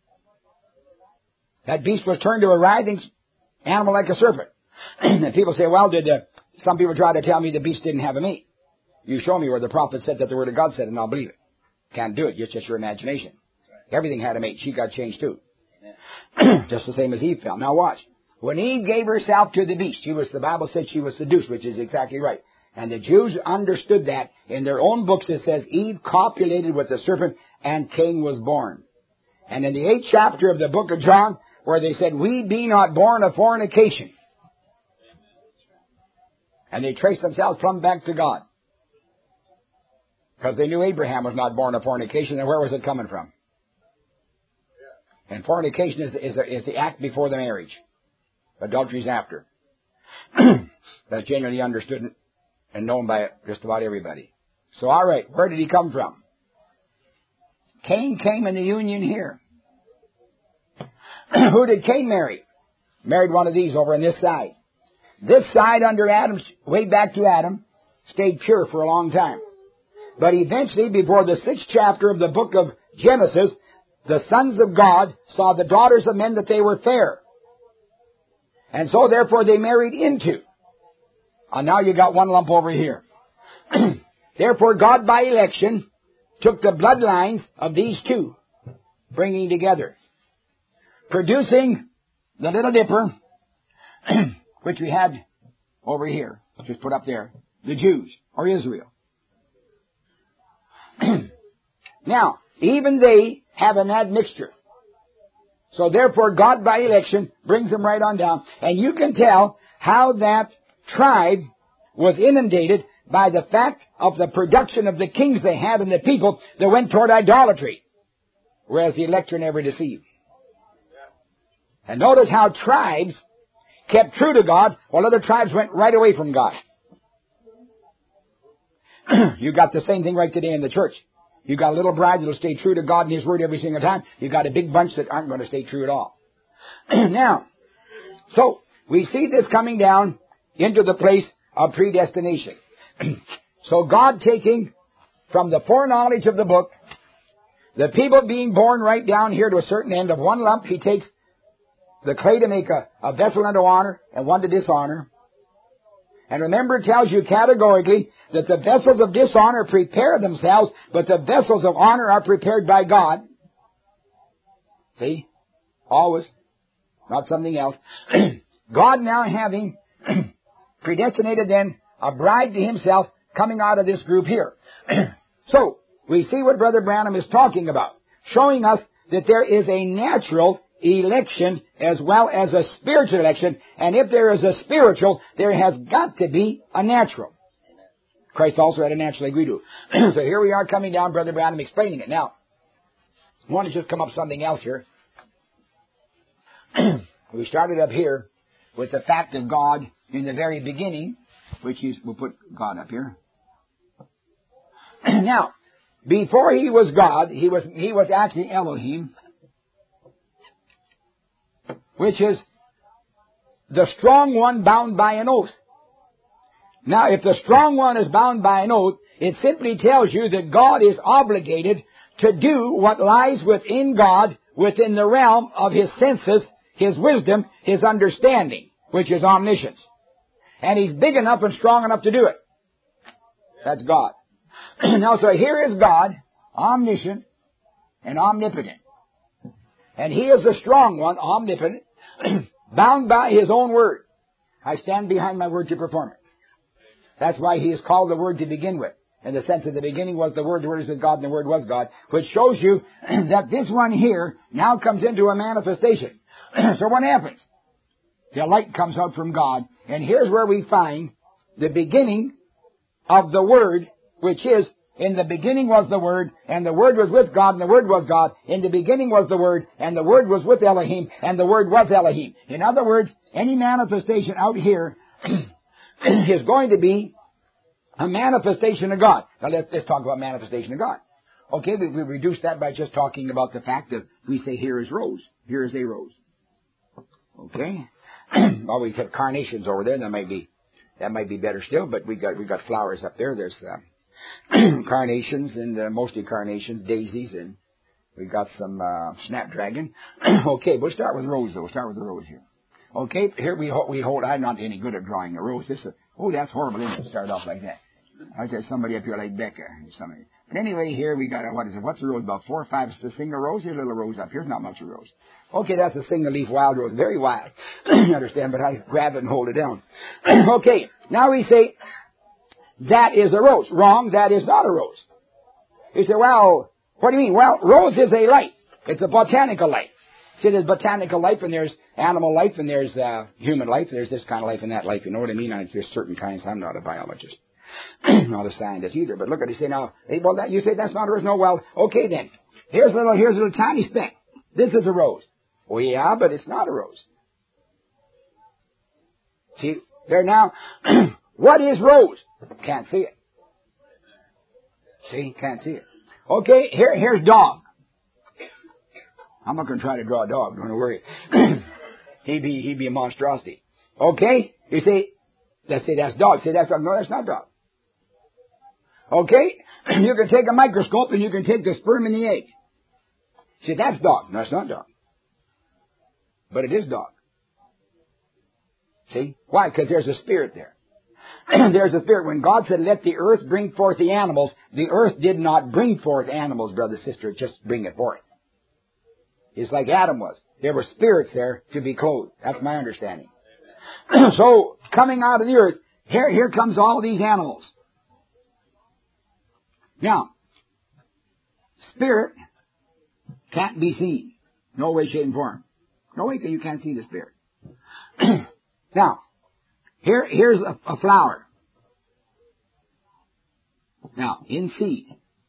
That beast was turned to a writhing animal like a serpent. And people say, well, some people try to tell me the beast didn't have a mate. You show me where the prophet said that the word of God said, and I'll believe it. Can't do it. It's just your imagination. Everything had a mate. She got changed too. Just the same as Eve fell. Now watch. When Eve gave herself to the beast, the Bible said she was seduced, which is exactly right. And the Jews understood that. In their own books it says Eve copulated with the serpent and Cain was born. And in the 8th chapter of the book of John, where they said, we be not born of fornication. And they traced themselves plumb back to God. Because they knew Abraham was not born of fornication, and where was it coming from? And fornication is the act before the marriage. Adultery is after. That's generally understood and known by just about everybody. So, all right, where did he come from? Cain came in the union here. Who did Cain marry? Married one of these over on this side. This side under Adam, way back to Adam, stayed pure for a long time. But eventually, before the 6th chapter of the book of Genesis, the sons of God saw the daughters of men that they were fair. And so, therefore, they married into. And now you got one lump over here. Therefore, God, by election, took the bloodlines of these two, bringing together, producing the Little Dipper, which we had over here, just put up there, the Jews, or Israel. Now, even they have an admixture. So therefore, God by election brings them right on down. And you can tell how that tribe was inundated by the fact of the production of the kings they had and the people that went toward idolatry. Whereas the elect are never deceived. And notice how tribes kept true to God while other tribes went right away from God. You got the same thing right today in the church. You got a little bride that will stay true to God and His Word every single time. You got a big bunch that aren't going to stay true at all. Now, so we see this coming down into the place of predestination. So God taking from the foreknowledge of the book, the people being born right down here to a certain end of one lump, He takes the clay to make a vessel unto honor and one to dishonor. And remember, it tells you categorically that the vessels of dishonor prepare themselves, but the vessels of honor are prepared by God. See? Always. Not something else. God now having predestinated then a bride to Himself coming out of this group here. So, we see what Brother Branham is talking about, showing us that there is a natural election as well as a spiritual election, and if there is a spiritual, there has got to be a natural. Christ also had a natural like we do. So here we are coming down, Brother Branham explaining it. Now, I want to just come up with something else here. We started up here with the fact of God in the very beginning, which is, we'll put God up here. Now, before He was God, He was actually Elohim, which is the strong one bound by an oath. Now, if the strong one is bound by an oath, it simply tells you that God is obligated to do what lies within God, within the realm of His senses, His wisdom, His understanding, which is omniscience. And He's big enough and strong enough to do it. That's God. Now, so here is God, omniscient and omnipotent. And He is the strong one, omnipotent, bound by His own word. I stand behind my word to perform it. That's why He is called the Word to begin with. In the sense that the beginning was the Word is with God, and the Word was God. Which shows you that this one here now comes into a manifestation. So what happens? The light comes out from God. And here's where we find the beginning of the Word, which is, in the beginning was the Word, and the Word was with God, and the Word was God. In the beginning was the Word, and the Word was with Elohim, and the Word was Elohim. In other words, any manifestation out here is going to be a manifestation of God. Now let's talk about manifestation of God. Okay, we reduce that by just talking about the fact that we say here is rose. Here is a rose. Okay? Well, we have carnations over there. That might be better still, but we got flowers up there. There's carnations and mostly carnations, daisies, and we got some snapdragon. Okay, we'll start with rose though. We'll start with the rose here. Okay, here we hold. I'm not any good at drawing a rose. That's horrible, isn't it? Start off like that. I tell somebody up here like Becca. Somebody. But anyway, here we got what is it? What's a rose? About 4 or 5 to single rose. Here's a little rose up here. Not much of a rose. Okay, that's a single leaf wild rose. Very wild. You understand? But I grab it and hold it down. Okay, now we say that is a rose. Wrong. That is not a rose. You say, well, what do you mean? Well, rose is a life. It's a botanical life. See, there's botanical life, and there's animal life, and there's human life. There's this kind of life and that life. You know what I mean? There's certain kinds. I'm not a biologist. Not a scientist either. But look at it. You say, now, well, you say that's not a rose. No, well, okay then. Here's a little tiny speck. This is a rose. Oh, yeah, but it's not a rose. See, there now, what is rose? Can't see it. See, can't see it. Okay, here's dog. I'm not going to try to draw a dog. Don't worry. He'd be a monstrosity. Okay? You say, let's say that's dog. Say that's dog. No, that's not dog. Okay? You can take a microscope and you can take the sperm and the egg. Say that's dog. No, that's not dog. But it is dog. See? Why? Because there's a spirit there. There's a spirit. When God said, let the earth bring forth the animals, the earth did not bring forth animals, brother, sister, just bring it forth. It's like Adam was. There were spirits there to be clothed. That's my understanding. So, coming out of the earth, here comes all these animals. Now, spirit can't be seen. No way, shape, and form. No way, you can't see the spirit. Now, here's a flower. Now, in seed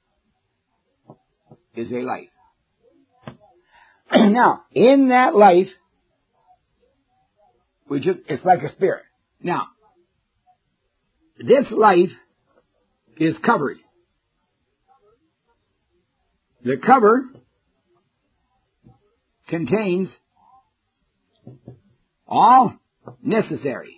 is a life. Now, in that life, it's like a spirit. Now, this life is covered. The cover contains all necessary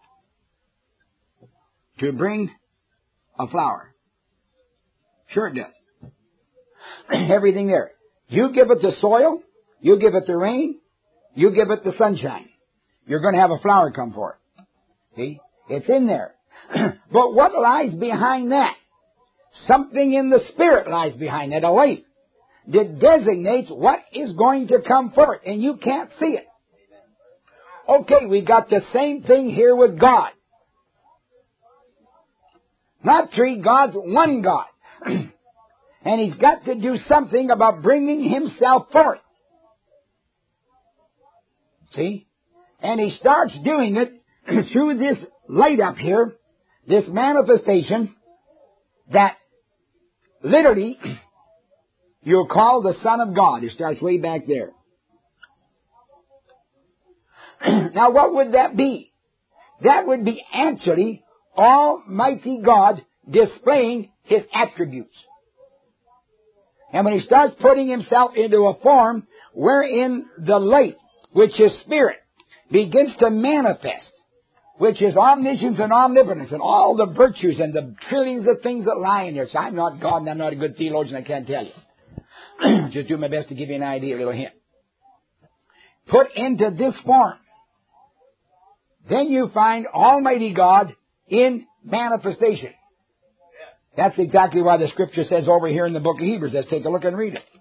to bring a flower. Sure it does. Everything there. You give it the soil, you give it the rain, you give it the sunshine. You're going to have a flower come forth. See? It's in there. But what lies behind that? Something in the spirit lies behind that, a life that designates what is going to come forth, and you can't see it. Okay, we got the same thing here with God. Not three gods, one God. And He's got to do something about bringing Himself forth. See? And He starts doing it through this light up here, this manifestation that literally you'll call the Son of God. It starts way back there. Now what would that be? That would be actually Almighty God displaying His attributes. And when He starts putting Himself into a form wherein the light, which is spirit, begins to manifest, which is omniscience and omnipotence and all the virtues and the trillions of things that lie in there. So I'm not God and I'm not a good theologian, I can't tell you. Just do my best to give you an idea, a little hint. Put into this form. Then you find Almighty God in manifestation. That's exactly why the Scripture says over here in the book of Hebrews. Let's take a look and read it.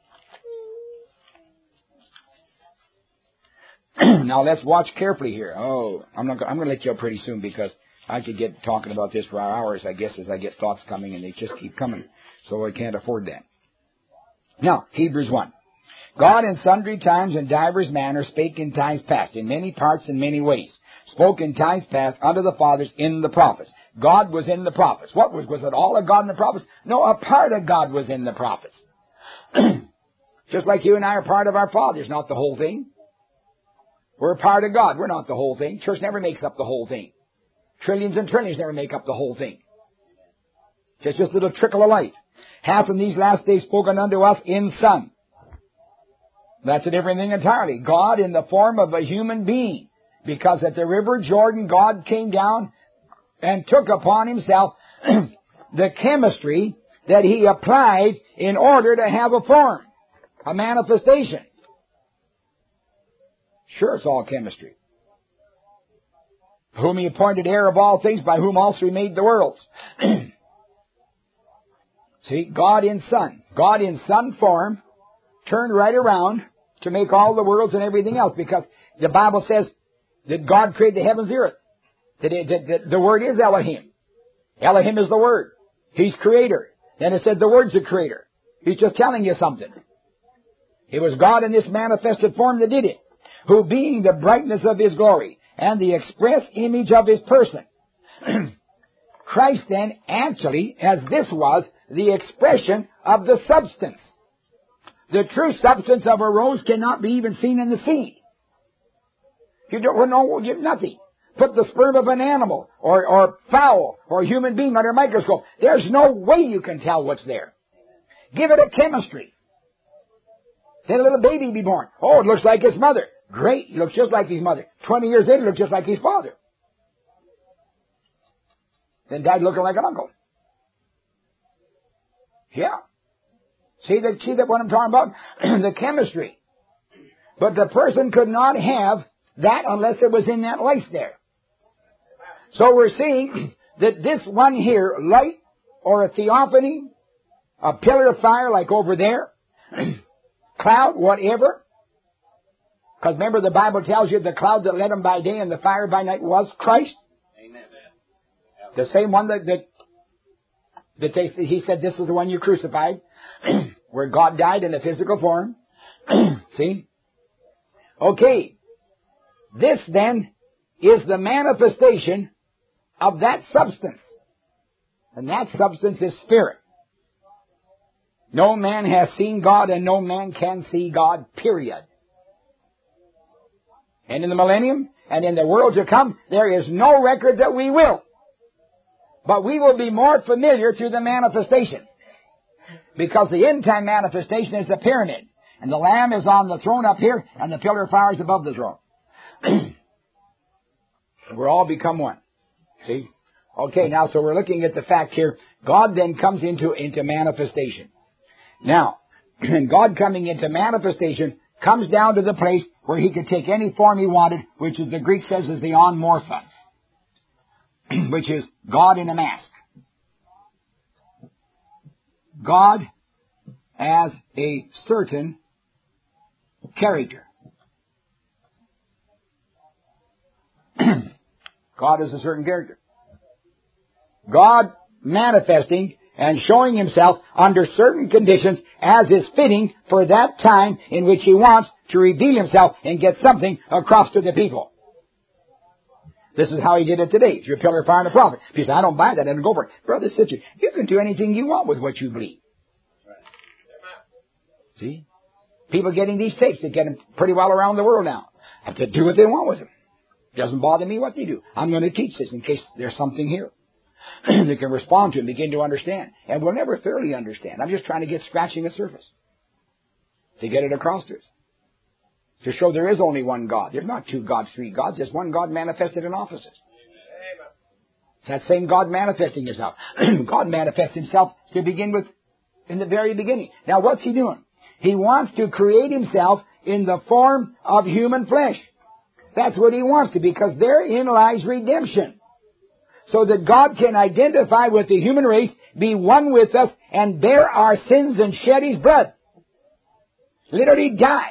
Now let's watch carefully here. I'm going to let you up pretty soon because I could get talking about this for hours, I guess, as I get thoughts coming and they just keep coming. So I can't afford that. Now, Hebrews 1. God in sundry times and divers manners spake in times past, in many parts and many ways. Spoke in times past unto the fathers in the prophets. God was in the prophets. What was it all of God in the prophets? No, a part of God was in the prophets. Just like you and I are part of our fathers, not the whole thing. We're a part of God. We're not the whole thing. Church never makes up the whole thing. Trillions and trillions never make up the whole thing. Just a little trickle of light. Hath in these last days spoken unto us in Son. That's a different thing entirely. God in the form of a human being. Because at the river Jordan, God came down and took upon Himself the chemistry that He applied in order to have a form, a manifestation. Sure, it's all chemistry. Whom He appointed heir of all things, by whom also He made the worlds. See, God in Son. God in Son form turned right around to make all the worlds and everything else. Because the Bible says that God created the heavens and the earth. That the Word is Elohim. Elohim is the Word. He's Creator. Then it said the Word's the Creator. He's just telling you something. It was God in this manifested form that did it. Who being the brightness of His glory and the express image of His person. Christ then actually, as this was, the expression of the substance. The true substance of a rose cannot be even seen in the seed. You don't know, nothing. Put the sperm of an animal or fowl or human being under a microscope. There's no way you can tell what's there. Give it a chemistry. Then a little baby be born. Oh, it looks like his mother. Great, he looks just like his mother. 20 years later, he looks just like his father. Then died looking like an uncle. Yeah. See that what I'm talking about? The chemistry. But the person could not have that unless it was in that life there. So we're seeing that this one here, light or a theophany, a pillar of fire like over there, cloud, whatever. Because remember the Bible tells you the cloud that led them by day and the fire by night was Christ. Amen. The same one that He said, this is the one you crucified, where God died in a physical form. See? Okay. This then is the manifestation of that substance. And that substance is spirit. No man has seen God and no man can see God, period. And in the millennium and in the world to come, there is no record that we will. But we will be more familiar to the manifestation. Because the end time manifestation is the pyramid. And the Lamb is on the throne up here, and the pillar of fire is above the throne. We're all become one. See? Okay, now, so we're looking at the fact here. God then comes into manifestation. Now, God coming into manifestation comes down to the place where He could take any form He wanted, which is the Greek says is the onmorpha, which is God in a mask. God as a certain character. God is a certain character. God manifesting and showing Himself under certain conditions as is fitting for that time in which He wants to reveal Himself and get something across to the people. This is how He did it today. Through a pillar of fire and a prophet. If you say, I don't buy that, I don't go for it. Brother, sister, you can do anything you want with what you believe. See? People getting these tapes, they get them pretty well around the world now. Have to do what they want with them. Doesn't bother me what they do. I'm going to teach this in case there's something here. They can respond to and begin to understand. And we'll never thoroughly understand. I'm just trying to get scratching the surface. To get it across to us. To show there is only one God. There's not two gods, three gods. There's one God manifested in offices. It's that same God manifesting Himself. God manifests Himself to begin with in the very beginning. Now what's He doing? He wants to create Himself in the form of human flesh. That's what He wants to, because therein lies redemption. So that God can identify with the human race, be one with us, and bear our sins and shed His blood. Literally die.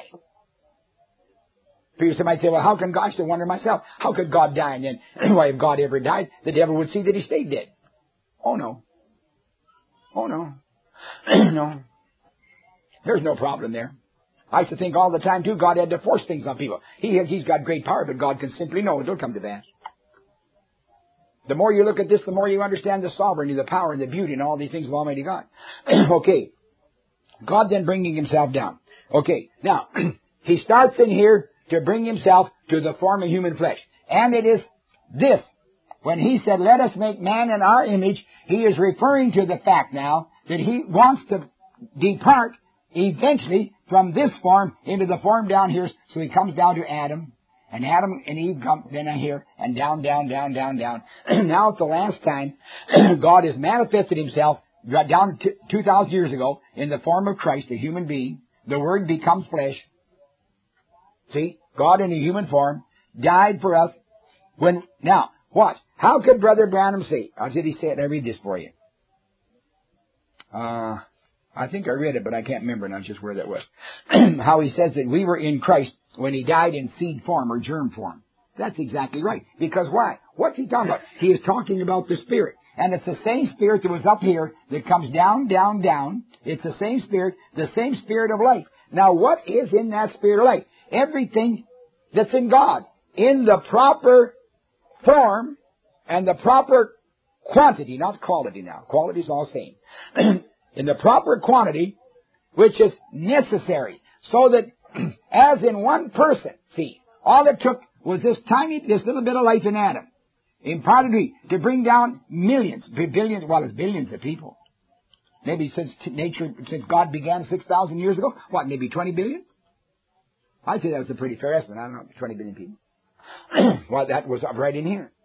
People might say, well, how can God, I still wonder myself, how could God die? And then, why, if God ever died, the devil would see that He stayed dead. Oh no. Oh no. No. There's no problem there. I used to think all the time, too, God had to force things on people. He's got great power, but God can simply know it'll come to pass. The more you look at this, the more you understand the sovereignty, the power, and the beauty, and all these things of Almighty God. Okay. God then bringing Himself down. Okay. Now, He starts in here to bring Himself to the form of human flesh. And it is this. When He said, let us make man in our image, He is referring to the fact now that He wants to depart eventually from this form into the form down here. So He comes down to Adam. And Adam and Eve come then here and down, down, down, down, down. Now at the last time, God has manifested Himself down 2,000 years ago in the form of Christ, a human being. The Word becomes flesh. See? God in a human form died for us. Now, watch. How could Brother Branham say? How did he say it? I read this for you. I think I read it, but I can't remember now just where that was. How he says that we were in Christ when He died in seed form or germ form. That's exactly right. Because why? What's He talking about? He is talking about the Spirit. And it's the same Spirit that was up here that comes down, down, down. It's the same Spirit of life. Now what is in that Spirit of life? Everything that's in God. In the proper form and the proper quantity, not quality now. Quality is all the same. In the proper quantity, which is necessary. So that, as in one person, see, all it took was this little bit of life in Adam. Imparted to bring down millions, billions, it's billions of people. Maybe since God began 6,000 years ago, maybe 20 billion? I'd say that was a pretty fair estimate. I don't know, 20 billion people. Well, that was right in here.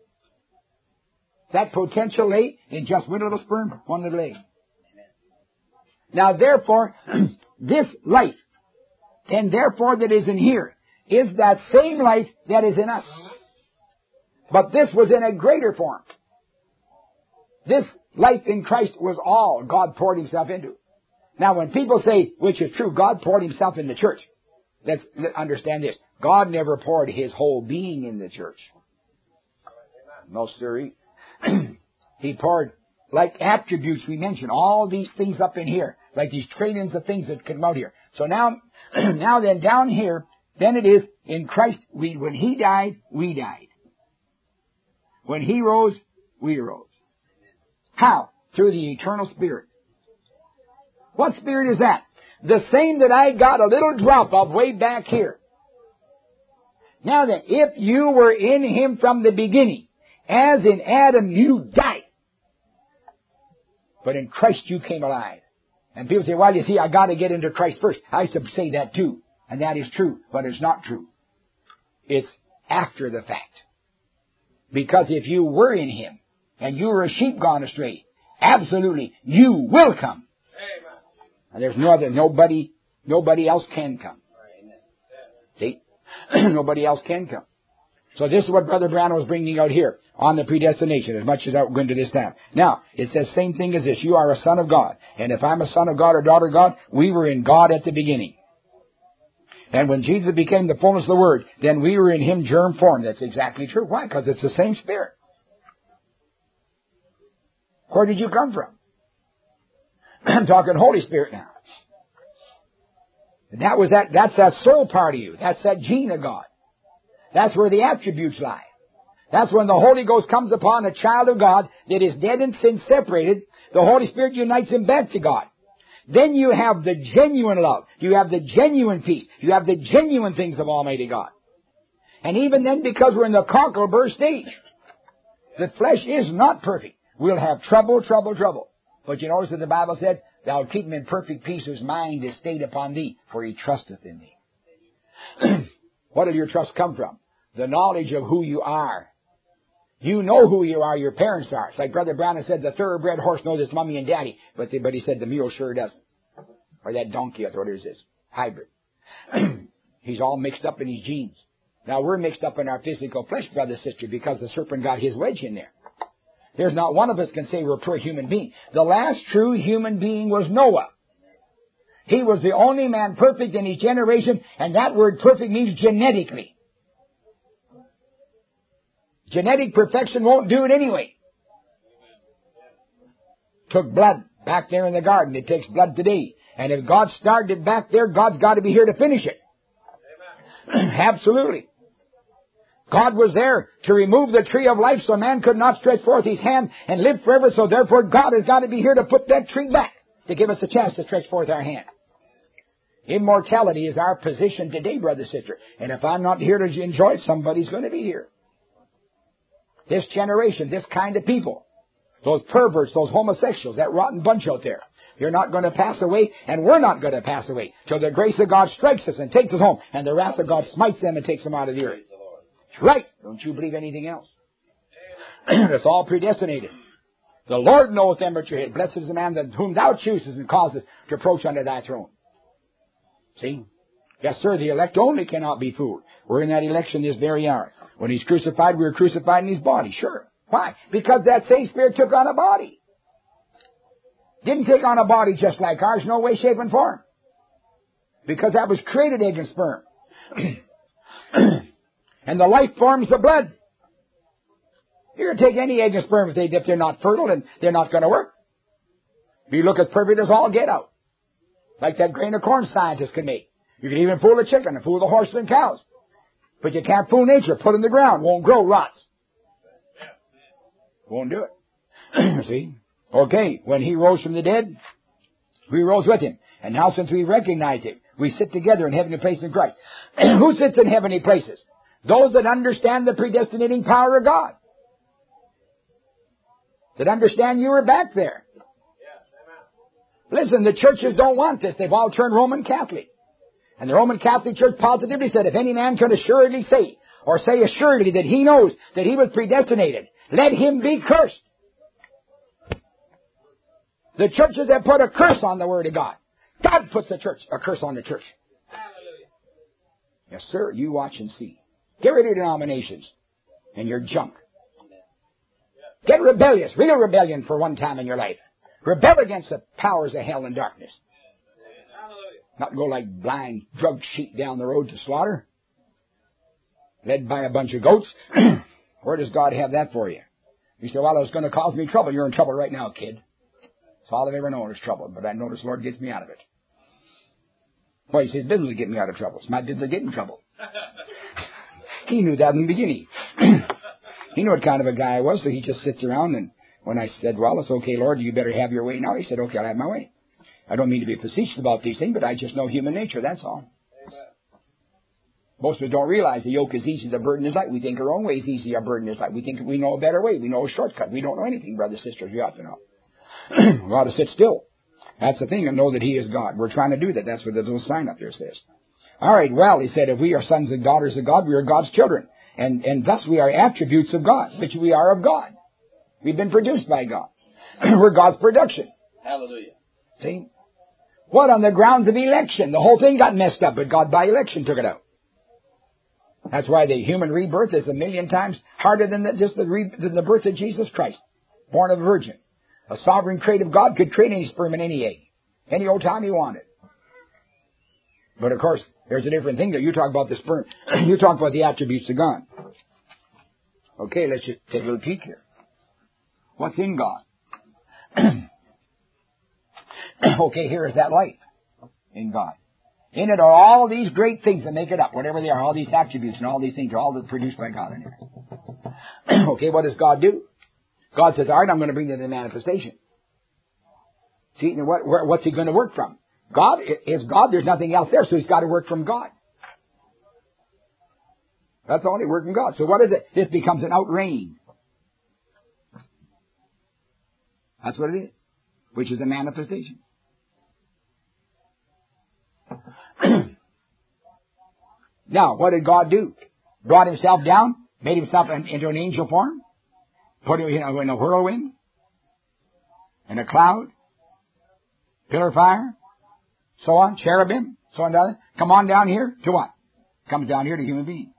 That potential lay in just one little sperm, one little egg. Now, therefore, this life, and therefore that is in here, is that same life that is in us. But this was in a greater form. This life in Christ was all God poured Himself into. Now, when people say, which is true, God poured Himself in the church, let's understand this. God never poured His whole being in the church. No, sir. He poured like attributes we mentioned, all these things up in here, like these trillions of things that come out here. So now then down here, then it is in Christ, when He died, we died. When He rose, we rose. How? Through the eternal Spirit. What Spirit is that? The same that I got a little drop of way back here. Now then, if you were in Him from the beginning, as in Adam you died, but in Christ you came alive. And people say, well, you see, I got to get into Christ first. I used to say that too. And that is true, but it's not true. It's after the fact. Because if you were in Him, and you were a sheep gone astray, absolutely, you will come. And there's no other, nobody else can come. See? Nobody else can come. So this is what Brother Branham was bringing out here on the predestination, as much as I go into this now. Now, it says same thing as this. You are a son of God. And if I'm a son of God or daughter of God, we were in God at the beginning. And when Jesus became the fullness of the Word, then we were in Him germ form. That's exactly true. Why? Because it's the same Spirit. Where did you come from? I'm talking Holy Spirit now. And that's that soul part of you. That's that gene of God. That's where the attributes lie. That's when the Holy Ghost comes upon a child of God that is dead in sin, separated. The Holy Spirit unites him back to God. Then you have the genuine love. You have the genuine peace. You have the genuine things of Almighty God. And even then, because we're in the conqueror stage, the flesh is not perfect. We'll have trouble. But you notice that the Bible said, Thou keep him in perfect peace whose mind is stayed upon Thee, for he trusteth in Thee. What did your trust come from? The knowledge of who you are. You know who you are, your parents are. It's like Brother Branham said, the thoroughbred horse knows its mommy and daddy, but he said the mule sure doesn't. Or that donkey, or what is this? Hybrid. He's all mixed up in his genes. Now we're mixed up in our physical flesh, brother, sister, because the serpent got his wedge in there. There's not one of us can say we're a pure human being. The last true human being was Noah. He was the only man perfect in his generation, and that word perfect means genetically. Genetic perfection won't do it anyway. Took blood back there in the garden. It takes blood today. And if God started it back there, God's got to be here to finish it. Absolutely. God was there to remove the tree of life so man could not stretch forth his hand and live forever. So therefore God has got to be here to put that tree back to give us a chance to stretch forth our hand. Immortality is our position today, brother, sister. And if I'm not here to enjoy it, somebody's going to be here. This generation, this kind of people, those perverts, those homosexuals, that rotten bunch out there, you're not going to pass away, and we're not going to pass away till the grace of God strikes us and takes us home, and the wrath of God smites them and takes them out of the earth. That's right. Don't you believe anything else? It's all predestinated. The Lord knoweth them at your head. Blessed is the man that whom thou choosest and causest to approach unto thy throne. See? Yes, sir, the elect only cannot be fooled. We're in that election this very hour. When He's crucified, we were crucified in His body. Sure. Why? Because that same Spirit took on a body. Didn't take on a body just like ours, no way, shape, and form. Because that was created egg and sperm. And the life forms the blood. You can take any egg and sperm if they're not fertile, and they're not going to work. You look as perfect as all get out. Like that grain of corn scientists can make. You can even fool the chicken and fool the horses and cows. But you can't fool nature. Put it in the ground. Won't grow. Rots. Won't do it. See? Okay. When He rose from the dead, we rose with Him. And now since we recognize Him, we sit together in heavenly places in Christ. Who sits in heavenly places? Those that understand the predestinating power of God. That understand you were back there. Listen, the churches don't want this. They've all turned Roman Catholic. And the Roman Catholic Church positively said, if any man can assuredly say, or say assuredly that he knows that he was predestinated, let him be cursed. The churches have put a curse on the Word of God. God puts a curse on the church. Hallelujah. Yes, sir, you watch and see. Get rid of denominations and your junk. Get rebellious, real rebellion for one time in your life. Rebel against the powers of hell and darkness. Not go like blind drug sheep down the road to slaughter, led by a bunch of goats. Where does God have that for you? You say, well, it's going to cause me trouble. You're in trouble right now, kid. That's all I've ever known is trouble. But I notice the Lord gets me out of it. Well, he says, business will get me out of trouble. It's my business to get in trouble. He knew that in the beginning. He knew what kind of a guy I was, so he just sits around. And when I said, well, it's okay, Lord, you better have your way now. He said, okay, I'll have my way. I don't mean to be facetious about these things, but I just know human nature, that's all. Most of us don't realize the yoke is easy, the burden is light. We think our own way is easy, our burden is light. We think we know a better way. We know a shortcut. We don't know anything, brothers and sisters. We ought to know. We ought to sit still. That's the thing, and know that He is God. We're trying to do that. That's what the little sign up there says. All right, well, he said, if we are sons and daughters of God, we are God's children. And thus we are attributes of God, which we are of God. We've been produced by God. We're God's production. Hallelujah. See? What on the grounds of election? The whole thing got messed up, but God by election took it out. That's why the human rebirth is 1,000,000 times harder than the birth of Jesus Christ, born of a virgin. A sovereign creative God could create any sperm and any egg, any old time He wanted. But of course, there's a different thing that you talk about the sperm. You talk about the attributes of God. Okay, let's just take a little peek here. What's in God? Okay, here is that life in God. In it are all these great things that make it up, whatever they are, all these attributes and all these things are all produced by God in here. Okay, what does God do? God says, all right, I'm going to bring them to manifestation. See, what's He going to work from? God is God. There's nothing else there, so He's got to work from God. That's all He works from God. So what is it? This becomes an outrain. That's what it is, which is a manifestation. Now, what did God do? Brought Himself down, made Himself into an angel form, put Him in a whirlwind, in a cloud, pillar of fire, so on, cherubim, so on down. Come on down here to what? Comes down here to human being.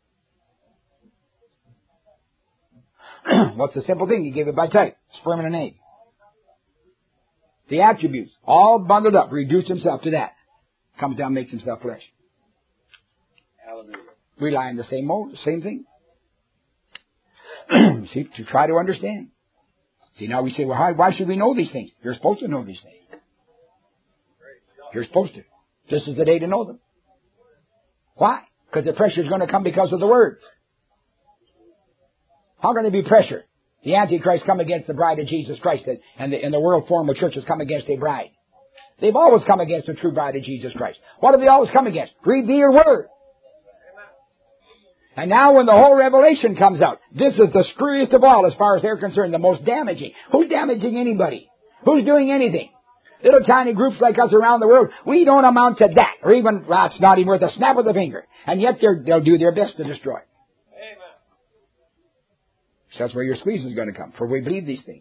What's the simple thing? He gave it by type, sperm and an egg. The attributes, all bundled up, reduced Himself to that. Comes down, makes Himself flesh. Hallelujah. Rely on the same mold, the same thing. See, to try to understand. See, now we say, well, why should we know these things? You're supposed to know these things. You're supposed to. This is the day to know them. Why? Because the pressure is going to come because of the Word. How can there be pressure? The Antichrist come against the bride of Jesus Christ, and the world form of churches come against a bride. They've always come against the true bride of Jesus Christ. What have they always come against? Read your Word. And now when the whole revelation comes out, this is the screwiest of all as far as they're concerned, the most damaging. Who's damaging anybody? Who's doing anything? Little tiny groups like us around the world, we don't amount to that. Or even, well, it's not even worth a snap of the finger. And yet they'll do their best to destroy it. Amen. So that's where your squeeze is going to come, for we believe these things.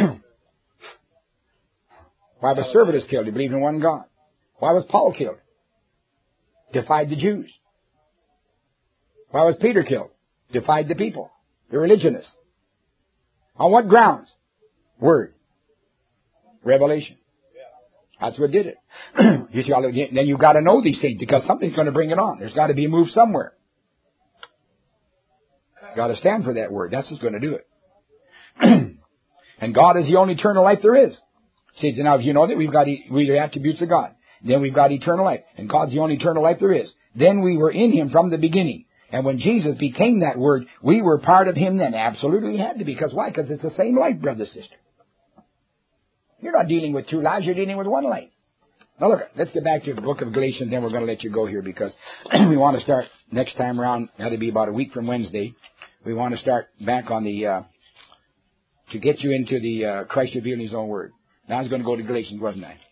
Why was Servetus killed? He believed in one God. Why was Paul killed? Defied the Jews. Why was Peter killed? Defied the people, the religionists. On what grounds? Word. Revelation. That's what did it. You see, then you've got to know these things because something's going to bring it on. There's got to be a move somewhere. You've got to stand for that word. That's what's going to do it. And God is the only eternal life there is. See, now if you know that we're the attributes of God. Then we've got eternal life. And God's the only eternal life there is. Then we were in Him from the beginning. And when Jesus became that Word, we were part of Him then. Absolutely had to be. Because why? Because it's the same life, brother, sister. You're not dealing with two lives. You're dealing with one life. Now look, let's get back to the book of Galatians. Then we're going to let you go here because we want to start next time around. That'll be about a week from Wednesday. We want to start back on the, to get you into the Christ revealed in His own Word. Now I was going to go to Galatians, wasn't I?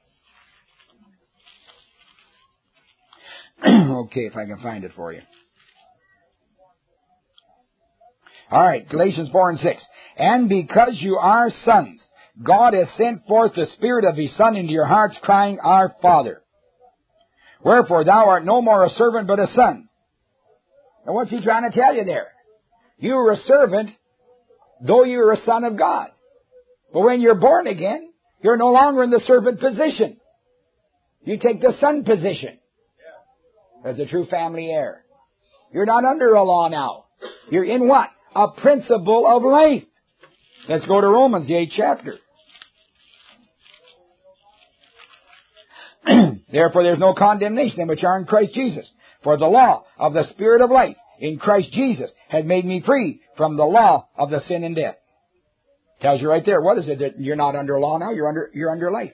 Okay, if I can find it for you. All right, Galatians 4 and 6. And because you are sons, God has sent forth the Spirit of His Son into your hearts, crying, Our Father. Wherefore thou art no more a servant, but a son. And what's He trying to tell you there? You are a servant, though you are a son of God. But when you're born again, you're no longer in the servant position. You take the son position as a true family heir. You're not under a law now. You're in what? A principle of life. Let's go to Romans, the 8th chapter. Therefore there's no condemnation in which are in Christ Jesus. For the law of the Spirit of life in Christ Jesus has made me free from the law of the sin and death. Tells you right there. What is it? That you're not under law now? You're under life.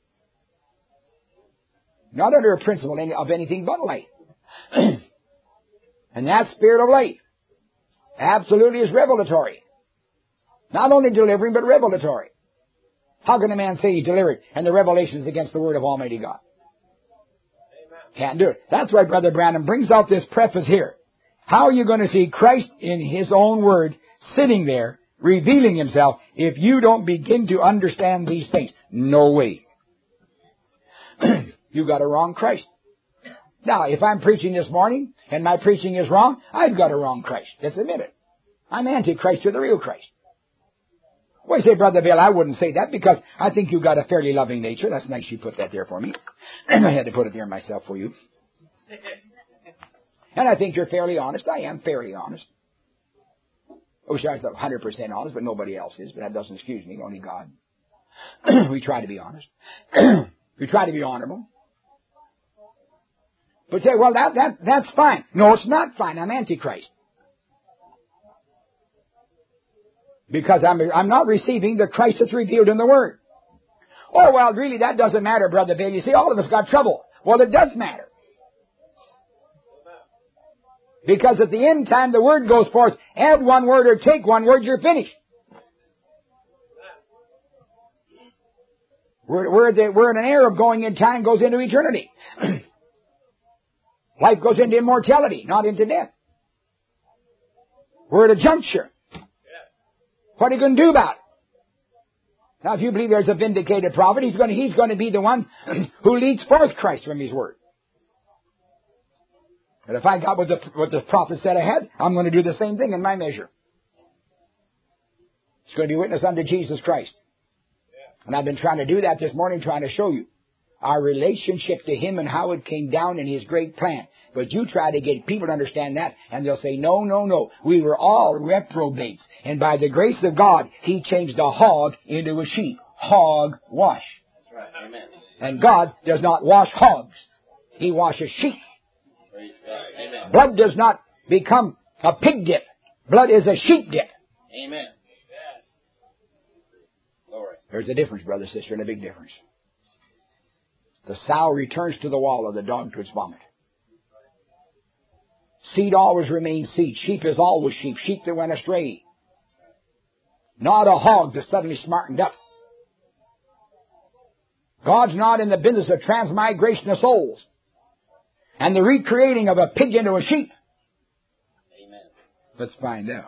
Not under a principle of anything but life. And that Spirit of life absolutely is revelatory. Not only delivering, but revelatory. How can a man say he's delivered and the revelation is against the Word of Almighty God? Can't do it. That's why Brother Branham brings out this preface here. How are you going to see Christ in His own Word sitting there, revealing Himself, if you don't begin to understand these things? No way. You got a wrong Christ. Now, if I'm preaching this morning and my preaching is wrong, I've got a wrong Christ. Let's admit it. I'm Antichrist to the real Christ. Well, you say, Brother Bill, I wouldn't say that because I think you've got a fairly loving nature. That's nice you put that there for me. I had to put it there myself for you. And I think you're fairly honest. I am fairly honest. I wish I was 100% honest, but nobody else is. But that doesn't excuse me, only God. We try to be honest. We try to be honorable. But say, well, that's fine. No, it's not fine. I'm Antichrist. Because I'm not receiving the Christ that's revealed in the Word. Oh, well, really, that doesn't matter, Brother Bill. You see, all of us got trouble. Well, it does matter. Because at the end time, the Word goes forth. Add one word or take one word, you're finished. We're in an era of going in time goes into eternity. Life goes into immortality, not into death. We're at a juncture. What are you going to do about it? Now, if you believe there's a vindicated prophet, he's going to be the one who leads forth Christ from His Word. And if I got what the prophet said ahead, I'm going to do the same thing in my measure. It's going to be witness unto Jesus Christ. And I've been trying to do that this morning, trying to show you our relationship to Him and how it came down in His great plan. But you try to get people to understand that, and they'll say, no, no, no. We were all reprobates. And by the grace of God, He changed a hog into a sheep. Hog wash. That's right. Amen. And God does not wash hogs. He washes sheep. Praise God. Amen. Blood does not become a pig dip. Blood is a sheep dip. Amen. Glory. There's a difference, brother, sister, and a big difference. The sow returns to the wallow, the dog to its vomit. Seed always remains seed. Sheep is always sheep. Sheep that went astray. Not a hog that suddenly smartened up. God's not in the business of transmigration of souls and the recreating of a pig into a sheep. Amen. Let's find out.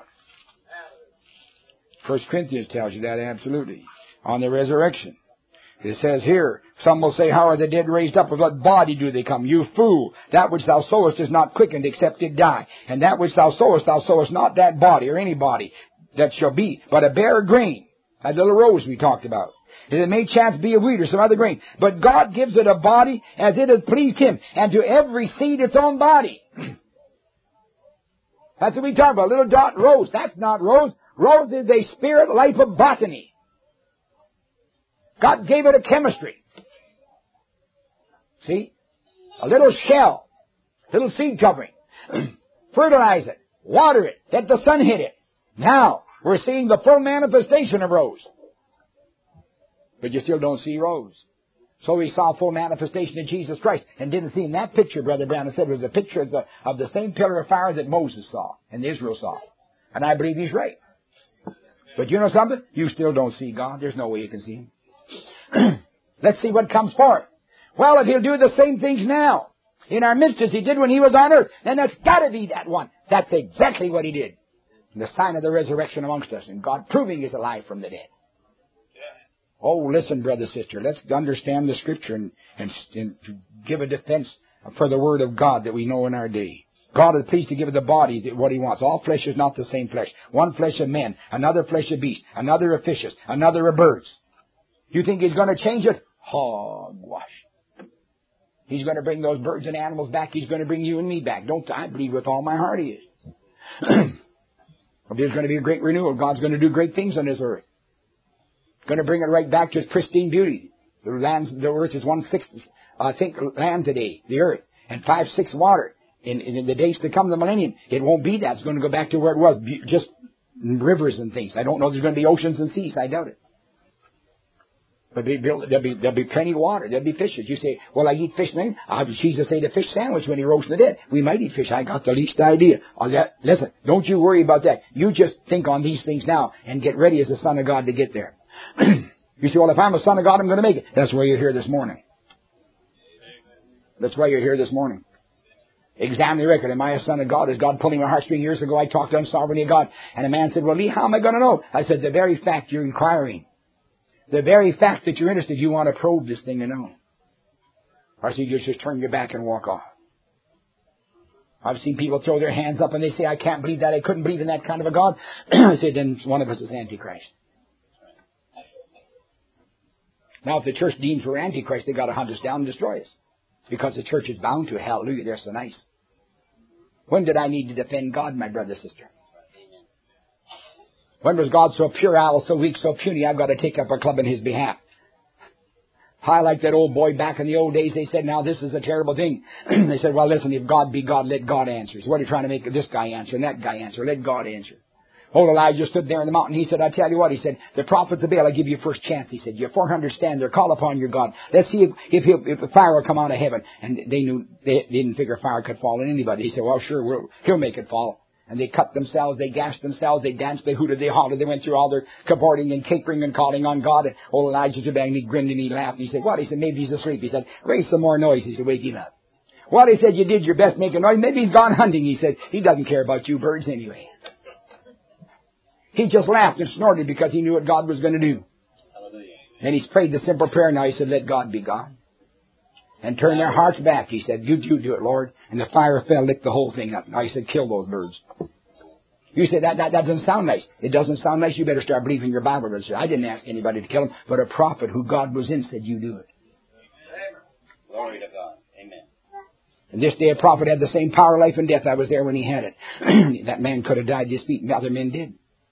1 Corinthians tells you that absolutely. On the resurrection. It says here, some will say, how are the dead raised up? With what body do they come? You fool! That which thou sowest is not quickened except it die. And that which thou sowest not that body or any body that shall be, but a bare grain. That little rose we talked about. And it may chance be a wheat or some other grain. But God gives it a body as it has pleased Him. And to every seed its own body. That's what we talk about. Little dot rose. That's not rose. Rose is a spirit life of botany. God gave it a chemistry. See? A little shell. Little seed covering. Fertilize it. Water it. Let the sun hit it. Now, we're seeing the full manifestation of rose. But you still don't see rose. So we saw full manifestation of Jesus Christ and didn't see in that picture, Brother Brown said, was a picture of the same pillar of fire that Moses saw and Israel saw. And I believe he's right. But you know something? You still don't see God. There's no way you can see Him. Let's see what comes forth. Well, if He'll do the same things now in our midst as He did when He was on earth, then that's got to be that one. That's exactly what He did. The sign of the resurrection amongst us, and God proving He's alive from the dead. Oh, listen, brother, sister, let's understand the Scripture and give a defense for the Word of God that we know in our day. God is pleased to give the body what He wants. All flesh is not the same flesh. One flesh of men, another flesh of beasts, another of fishes, another of birds. You think He's going to change it? Hogwash. He's going to bring those birds and animals back. He's going to bring you and me back. Don't I believe with all my heart He is. There's going to be a great renewal. God's going to do great things on this earth. Going to bring it right back to its pristine beauty. The earth is 1/6, I think, land today, the earth, and 5/6 water. In the days to come, the millennium, it won't be that. It's going to go back to where it was, just rivers and things. I don't know if there's going to be oceans and seas. I doubt it. But there'll be plenty of water. There'll be fishes. You say, well, I eat fish. Jesus ate a fish sandwich when he rose from the dead. We might eat fish. I got the least idea. Listen, don't you worry about that. You just think on these things now and get ready as a son of God to get there. You say, well, if I'm a son of God, I'm going to make it. That's why you're here this morning. That's why you're here this morning. Examine the record. Am I a son of God? Is God pulling my heartstring? Years ago, I talked on sovereignty of God. And a man said, well, Lee, how am I going to know? I said, the very fact you're inquiring, the very fact that you're interested, you want to probe this thing to know. Or so you just turn your back and walk off. I've seen people throw their hands up and they say, I can't believe that. I couldn't believe in that kind of a God. I said, then one of us is Antichrist. Now, if the church deems we're Antichrist, they got to hunt us down and destroy us. Because the church is bound to. Hallelujah, they're so nice. When did I need to defend God, my brother, sister? When was God so puerile, so weak, so puny, I've got to take up a club in His behalf? I like that old boy back in the old days. They said, now this is a terrible thing. They said, well, listen, if God be God, let God answer. So what are you trying to make this guy answer and that guy answer? Let God answer. Old Elijah stood there in the mountain. He said, I tell you what, he said, the prophets of Baal, I give you first chance. He said, you 400 stand there, call upon your God. Let's see if the fire will come out of heaven. And they didn't figure fire could fall on anybody. He said, well, sure, he'll make it fall. And they cut themselves, they gashed themselves, they danced, they hooted, they hollered, they went through all their cavorting and capering and calling on God. And old Elijah stood back and he grinned and he laughed. And he said, what? He said, maybe he's asleep. He said, raise some more noise. He said, wake him up. What? He said, you did your best making noise. Maybe he's gone hunting. He said, he doesn't care about you birds anyway. He just laughed and snorted because he knew what God was going to do. Hallelujah. And he's prayed the simple prayer now. He said, let God be God. And turn their hearts back. He said, you do it, Lord. And the fire fell, licked the whole thing up. Now he said, kill those birds. You say, that doesn't sound nice. It doesn't sound nice. You better start believing your Bible. I didn't ask anybody to kill them, but a prophet who God was in said, you do it. Glory to God. Amen. And this day a prophet had the same power, life, and death. I was there when he had it. That man could have died his feet, and other men did.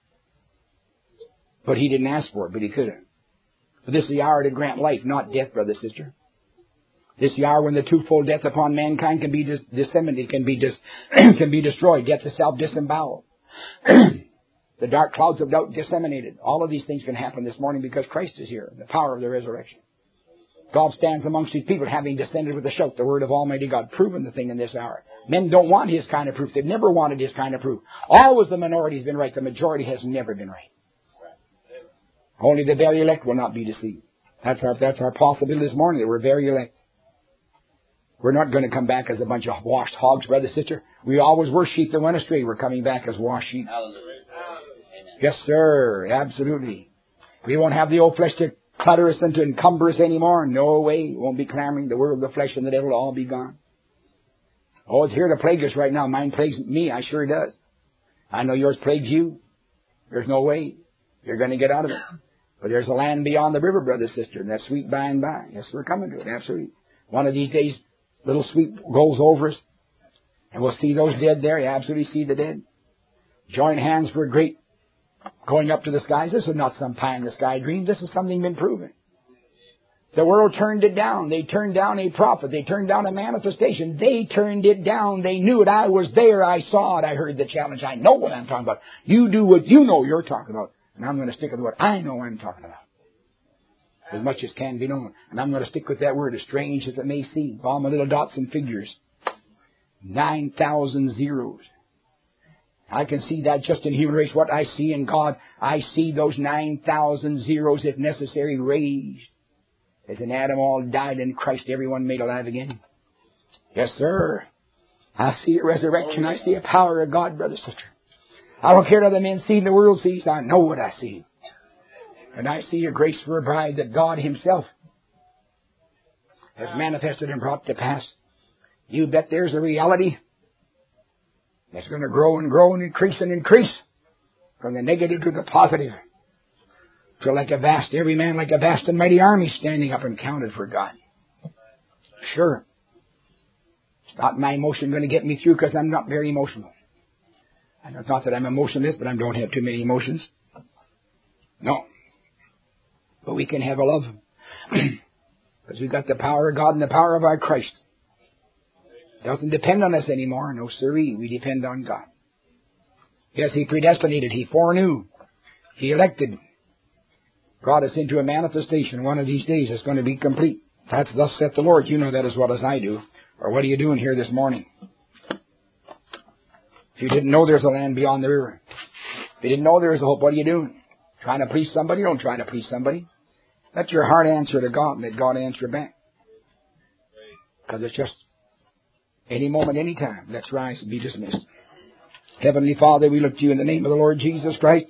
But he didn't ask for it, but he could have. But this is the hour to grant life, not death, brother, sister. This is the hour when the twofold death upon mankind can be disseminated, can be destroyed. Death is self-disemboweled. The dark clouds of doubt disseminated. All of these things can happen this morning because Christ is here, the power of the resurrection. God stands amongst His people, having descended with a shout, the word of Almighty God, proven the thing in this hour. Men don't want His kind of proof. They've never wanted His kind of proof. Always the minority has been right. The majority has never been right. Only the very elect will not be deceived. That's our possibility this morning, that we're very elect. We're not going to come back as a bunch of washed hogs, brother, sister. We always were sheep that went astray. We're coming back as washed sheep. Hallelujah. Yes, sir. Absolutely. We won't have the old flesh to clutter us and to encumber us anymore. No way. We won't be clamoring. The word of the flesh and the devil will all be gone. Oh, it's here to plague us right now. Mine plagues me. I sure does. I know yours plagues you. There's no way you're going to get out of it. But there's a land beyond the river, brother, sister, and that's sweet by and by. Yes, we're coming to it. Absolutely. One of these days, little sweep goes over us, and we'll see those dead there. You absolutely see the dead. Join hands for a great going up to the skies. This is not some pie in the sky dream. This is something been proven. The world turned it down. They turned down a prophet. They turned down a manifestation. They turned it down. They knew it. I was there. I saw it. I heard the challenge. I know what I'm talking about. You do what you know you're talking about. And I'm going to stick with what I know I'm talking about. As much as can be known. And I'm going to stick with that word, as strange as it may seem. All my little dots and figures. 9,000 zeros. I can see that just in human race. What I see in God, I see those 9,000 zeros, if necessary, raised. As in Adam all died and Christ everyone made alive again. Yes, sir. I see a resurrection. I see a power of God, brother, sister. I don't care what other men see in the world sees. I know what I see. And I see a grace for a bride that God Himself has manifested and brought to pass. You bet there's a reality that's going to grow and grow and increase and increase. From the negative to the positive. So every man like a vast and mighty army standing up and counted for God. Sure. It's not my emotion going to get me through because I'm not very emotional. And it's not that I'm emotionless, but I don't have too many emotions. No. But we can have a love because we've got the power of God and the power of our Christ. It doesn't depend on us anymore. No, sirree. We depend on God. Yes, He predestinated. He foreknew. He elected. Brought us into a manifestation. One of these days it's going to be complete. That's thus saith the Lord. You know that as well as I do. Or what are you doing here this morning? If you didn't know there's a land beyond the river. If you didn't know there's a hope, what are you doing? Trying to please somebody? Don't try to please somebody. Let your heart answer to God and let God answer back. Because it's just any moment, any time. Let's rise and be dismissed. Heavenly Father, we look to you in the name of the Lord Jesus Christ.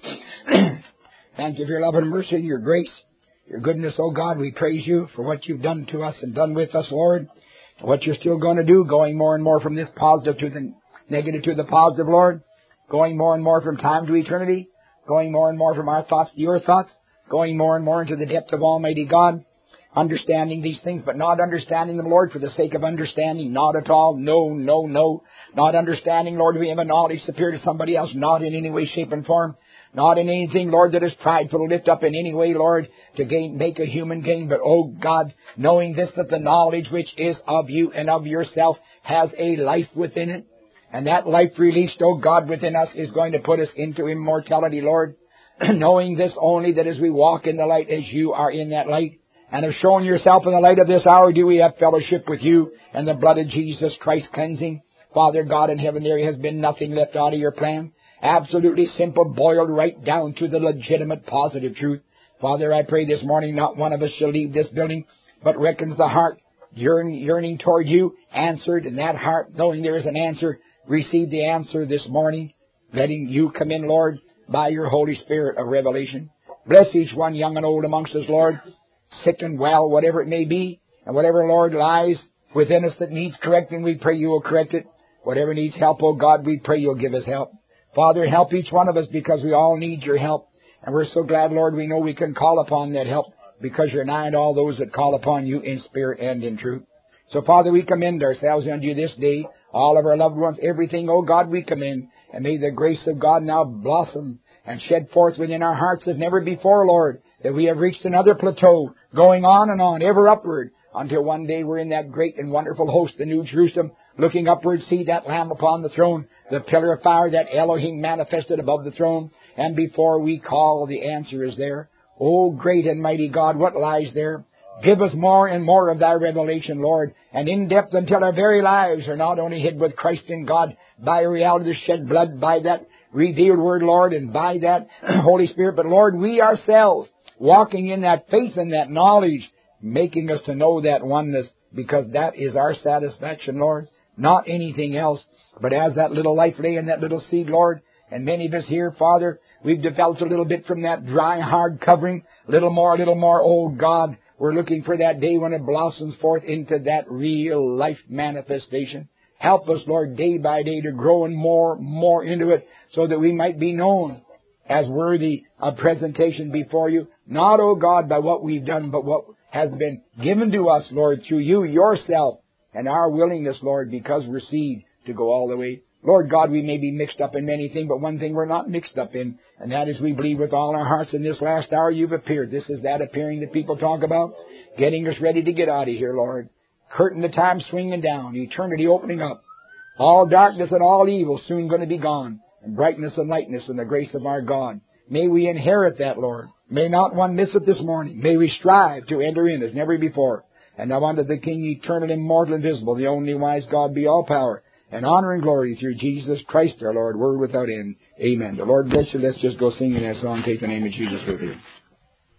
Thank you for your love and mercy, your grace, your goodness, oh God. We praise you for what you've done to us and done with us, Lord. And what you're still going to do, going more and more from this positive to the negative to the positive, Lord. Going more and more from time to eternity. Going more and more from our thoughts to your thoughts. Going more and more into the depth of Almighty God. Understanding these things, but not understanding them, Lord, for the sake of understanding. Not at all. No, no, no. Not understanding, Lord, we have a knowledge superior to somebody else. Not in any way, shape, and form. Not in anything, Lord, that is prideful to lift up in any way, Lord, to gain, make a human gain. But, oh God, knowing this, that the knowledge which is of you and of yourself has a life within it. And that life released, oh God, within us is going to put us into immortality, Lord. Knowing this only, that as we walk in the light as you are in that light, and have shown yourself in the light of this hour, do we have fellowship with you and the blood of Jesus Christ cleansing? Father God in heaven, there has been nothing left out of your plan. Absolutely simple, boiled right down to the legitimate, positive truth. Father, I pray this morning not one of us shall leave this building, but reckons the heart yearning toward you, answered, and that heart, knowing there is an answer, receive the answer this morning, letting you come in, Lord, by your Holy Spirit of revelation. Bless each one, young and old amongst us, Lord, sick and well, whatever it may be, and whatever, Lord, lies within us that needs correcting, we pray you will correct it. Whatever needs help, oh God, we pray you'll give us help. Father, help each one of us because we all need your help. And we're so glad, Lord, we know we can call upon that help because you're nigh to all those that call upon you in spirit and in truth. So, Father, we commend ourselves unto you this day, all of our loved ones, everything, oh God, we commend. And may the grace of God now blossom and shed forth within our hearts as never before, Lord, that we have reached another plateau, going on, ever upward, until one day we're in that great and wonderful host, the New Jerusalem, looking upward, see that Lamb upon the throne, the pillar of fire, that Elohim manifested above the throne, and before we call, the answer is there. Oh, great and mighty God, what lies there? Give us more and more of thy revelation, Lord, and in depth until our very lives are not only hid with Christ in God by a reality of the shed blood, by that revealed word, Lord, and by that Holy Spirit, but Lord, we ourselves walking in that faith and that knowledge, making us to know that oneness, because that is our satisfaction, Lord, not anything else. But as that little life lay in that little seed, Lord, and many of us here, Father, we've developed a little bit from that dry, hard covering, little more, oh God, we're looking for that day when it blossoms forth into that real life manifestation. Help us, Lord, day by day to grow and more into it, so that we might be known as worthy of presentation before you, not, oh God, by what we've done, but what has been given to us, Lord, through you yourself, and our willingness, Lord, because we're seed, to go all the way. Lord God, we may be mixed up in many things, but one thing we're not mixed up in, and that is we believe with all our hearts in this last hour you've appeared. This is that appearing that people talk about, getting us ready to get out of here, Lord. Curtain of time swinging down, eternity opening up. All darkness and all evil soon going to be gone, and brightness and lightness in the grace of our God. May we inherit that, Lord. May not one miss it this morning. May we strive to enter in as never before. And now unto the King, eternal, immortal, invisible, the only wise God, be all power and honor and glory through Jesus Christ our Lord, word without end. Amen. The Lord bless you. Let's just go singing that song. Take the name of Jesus with you.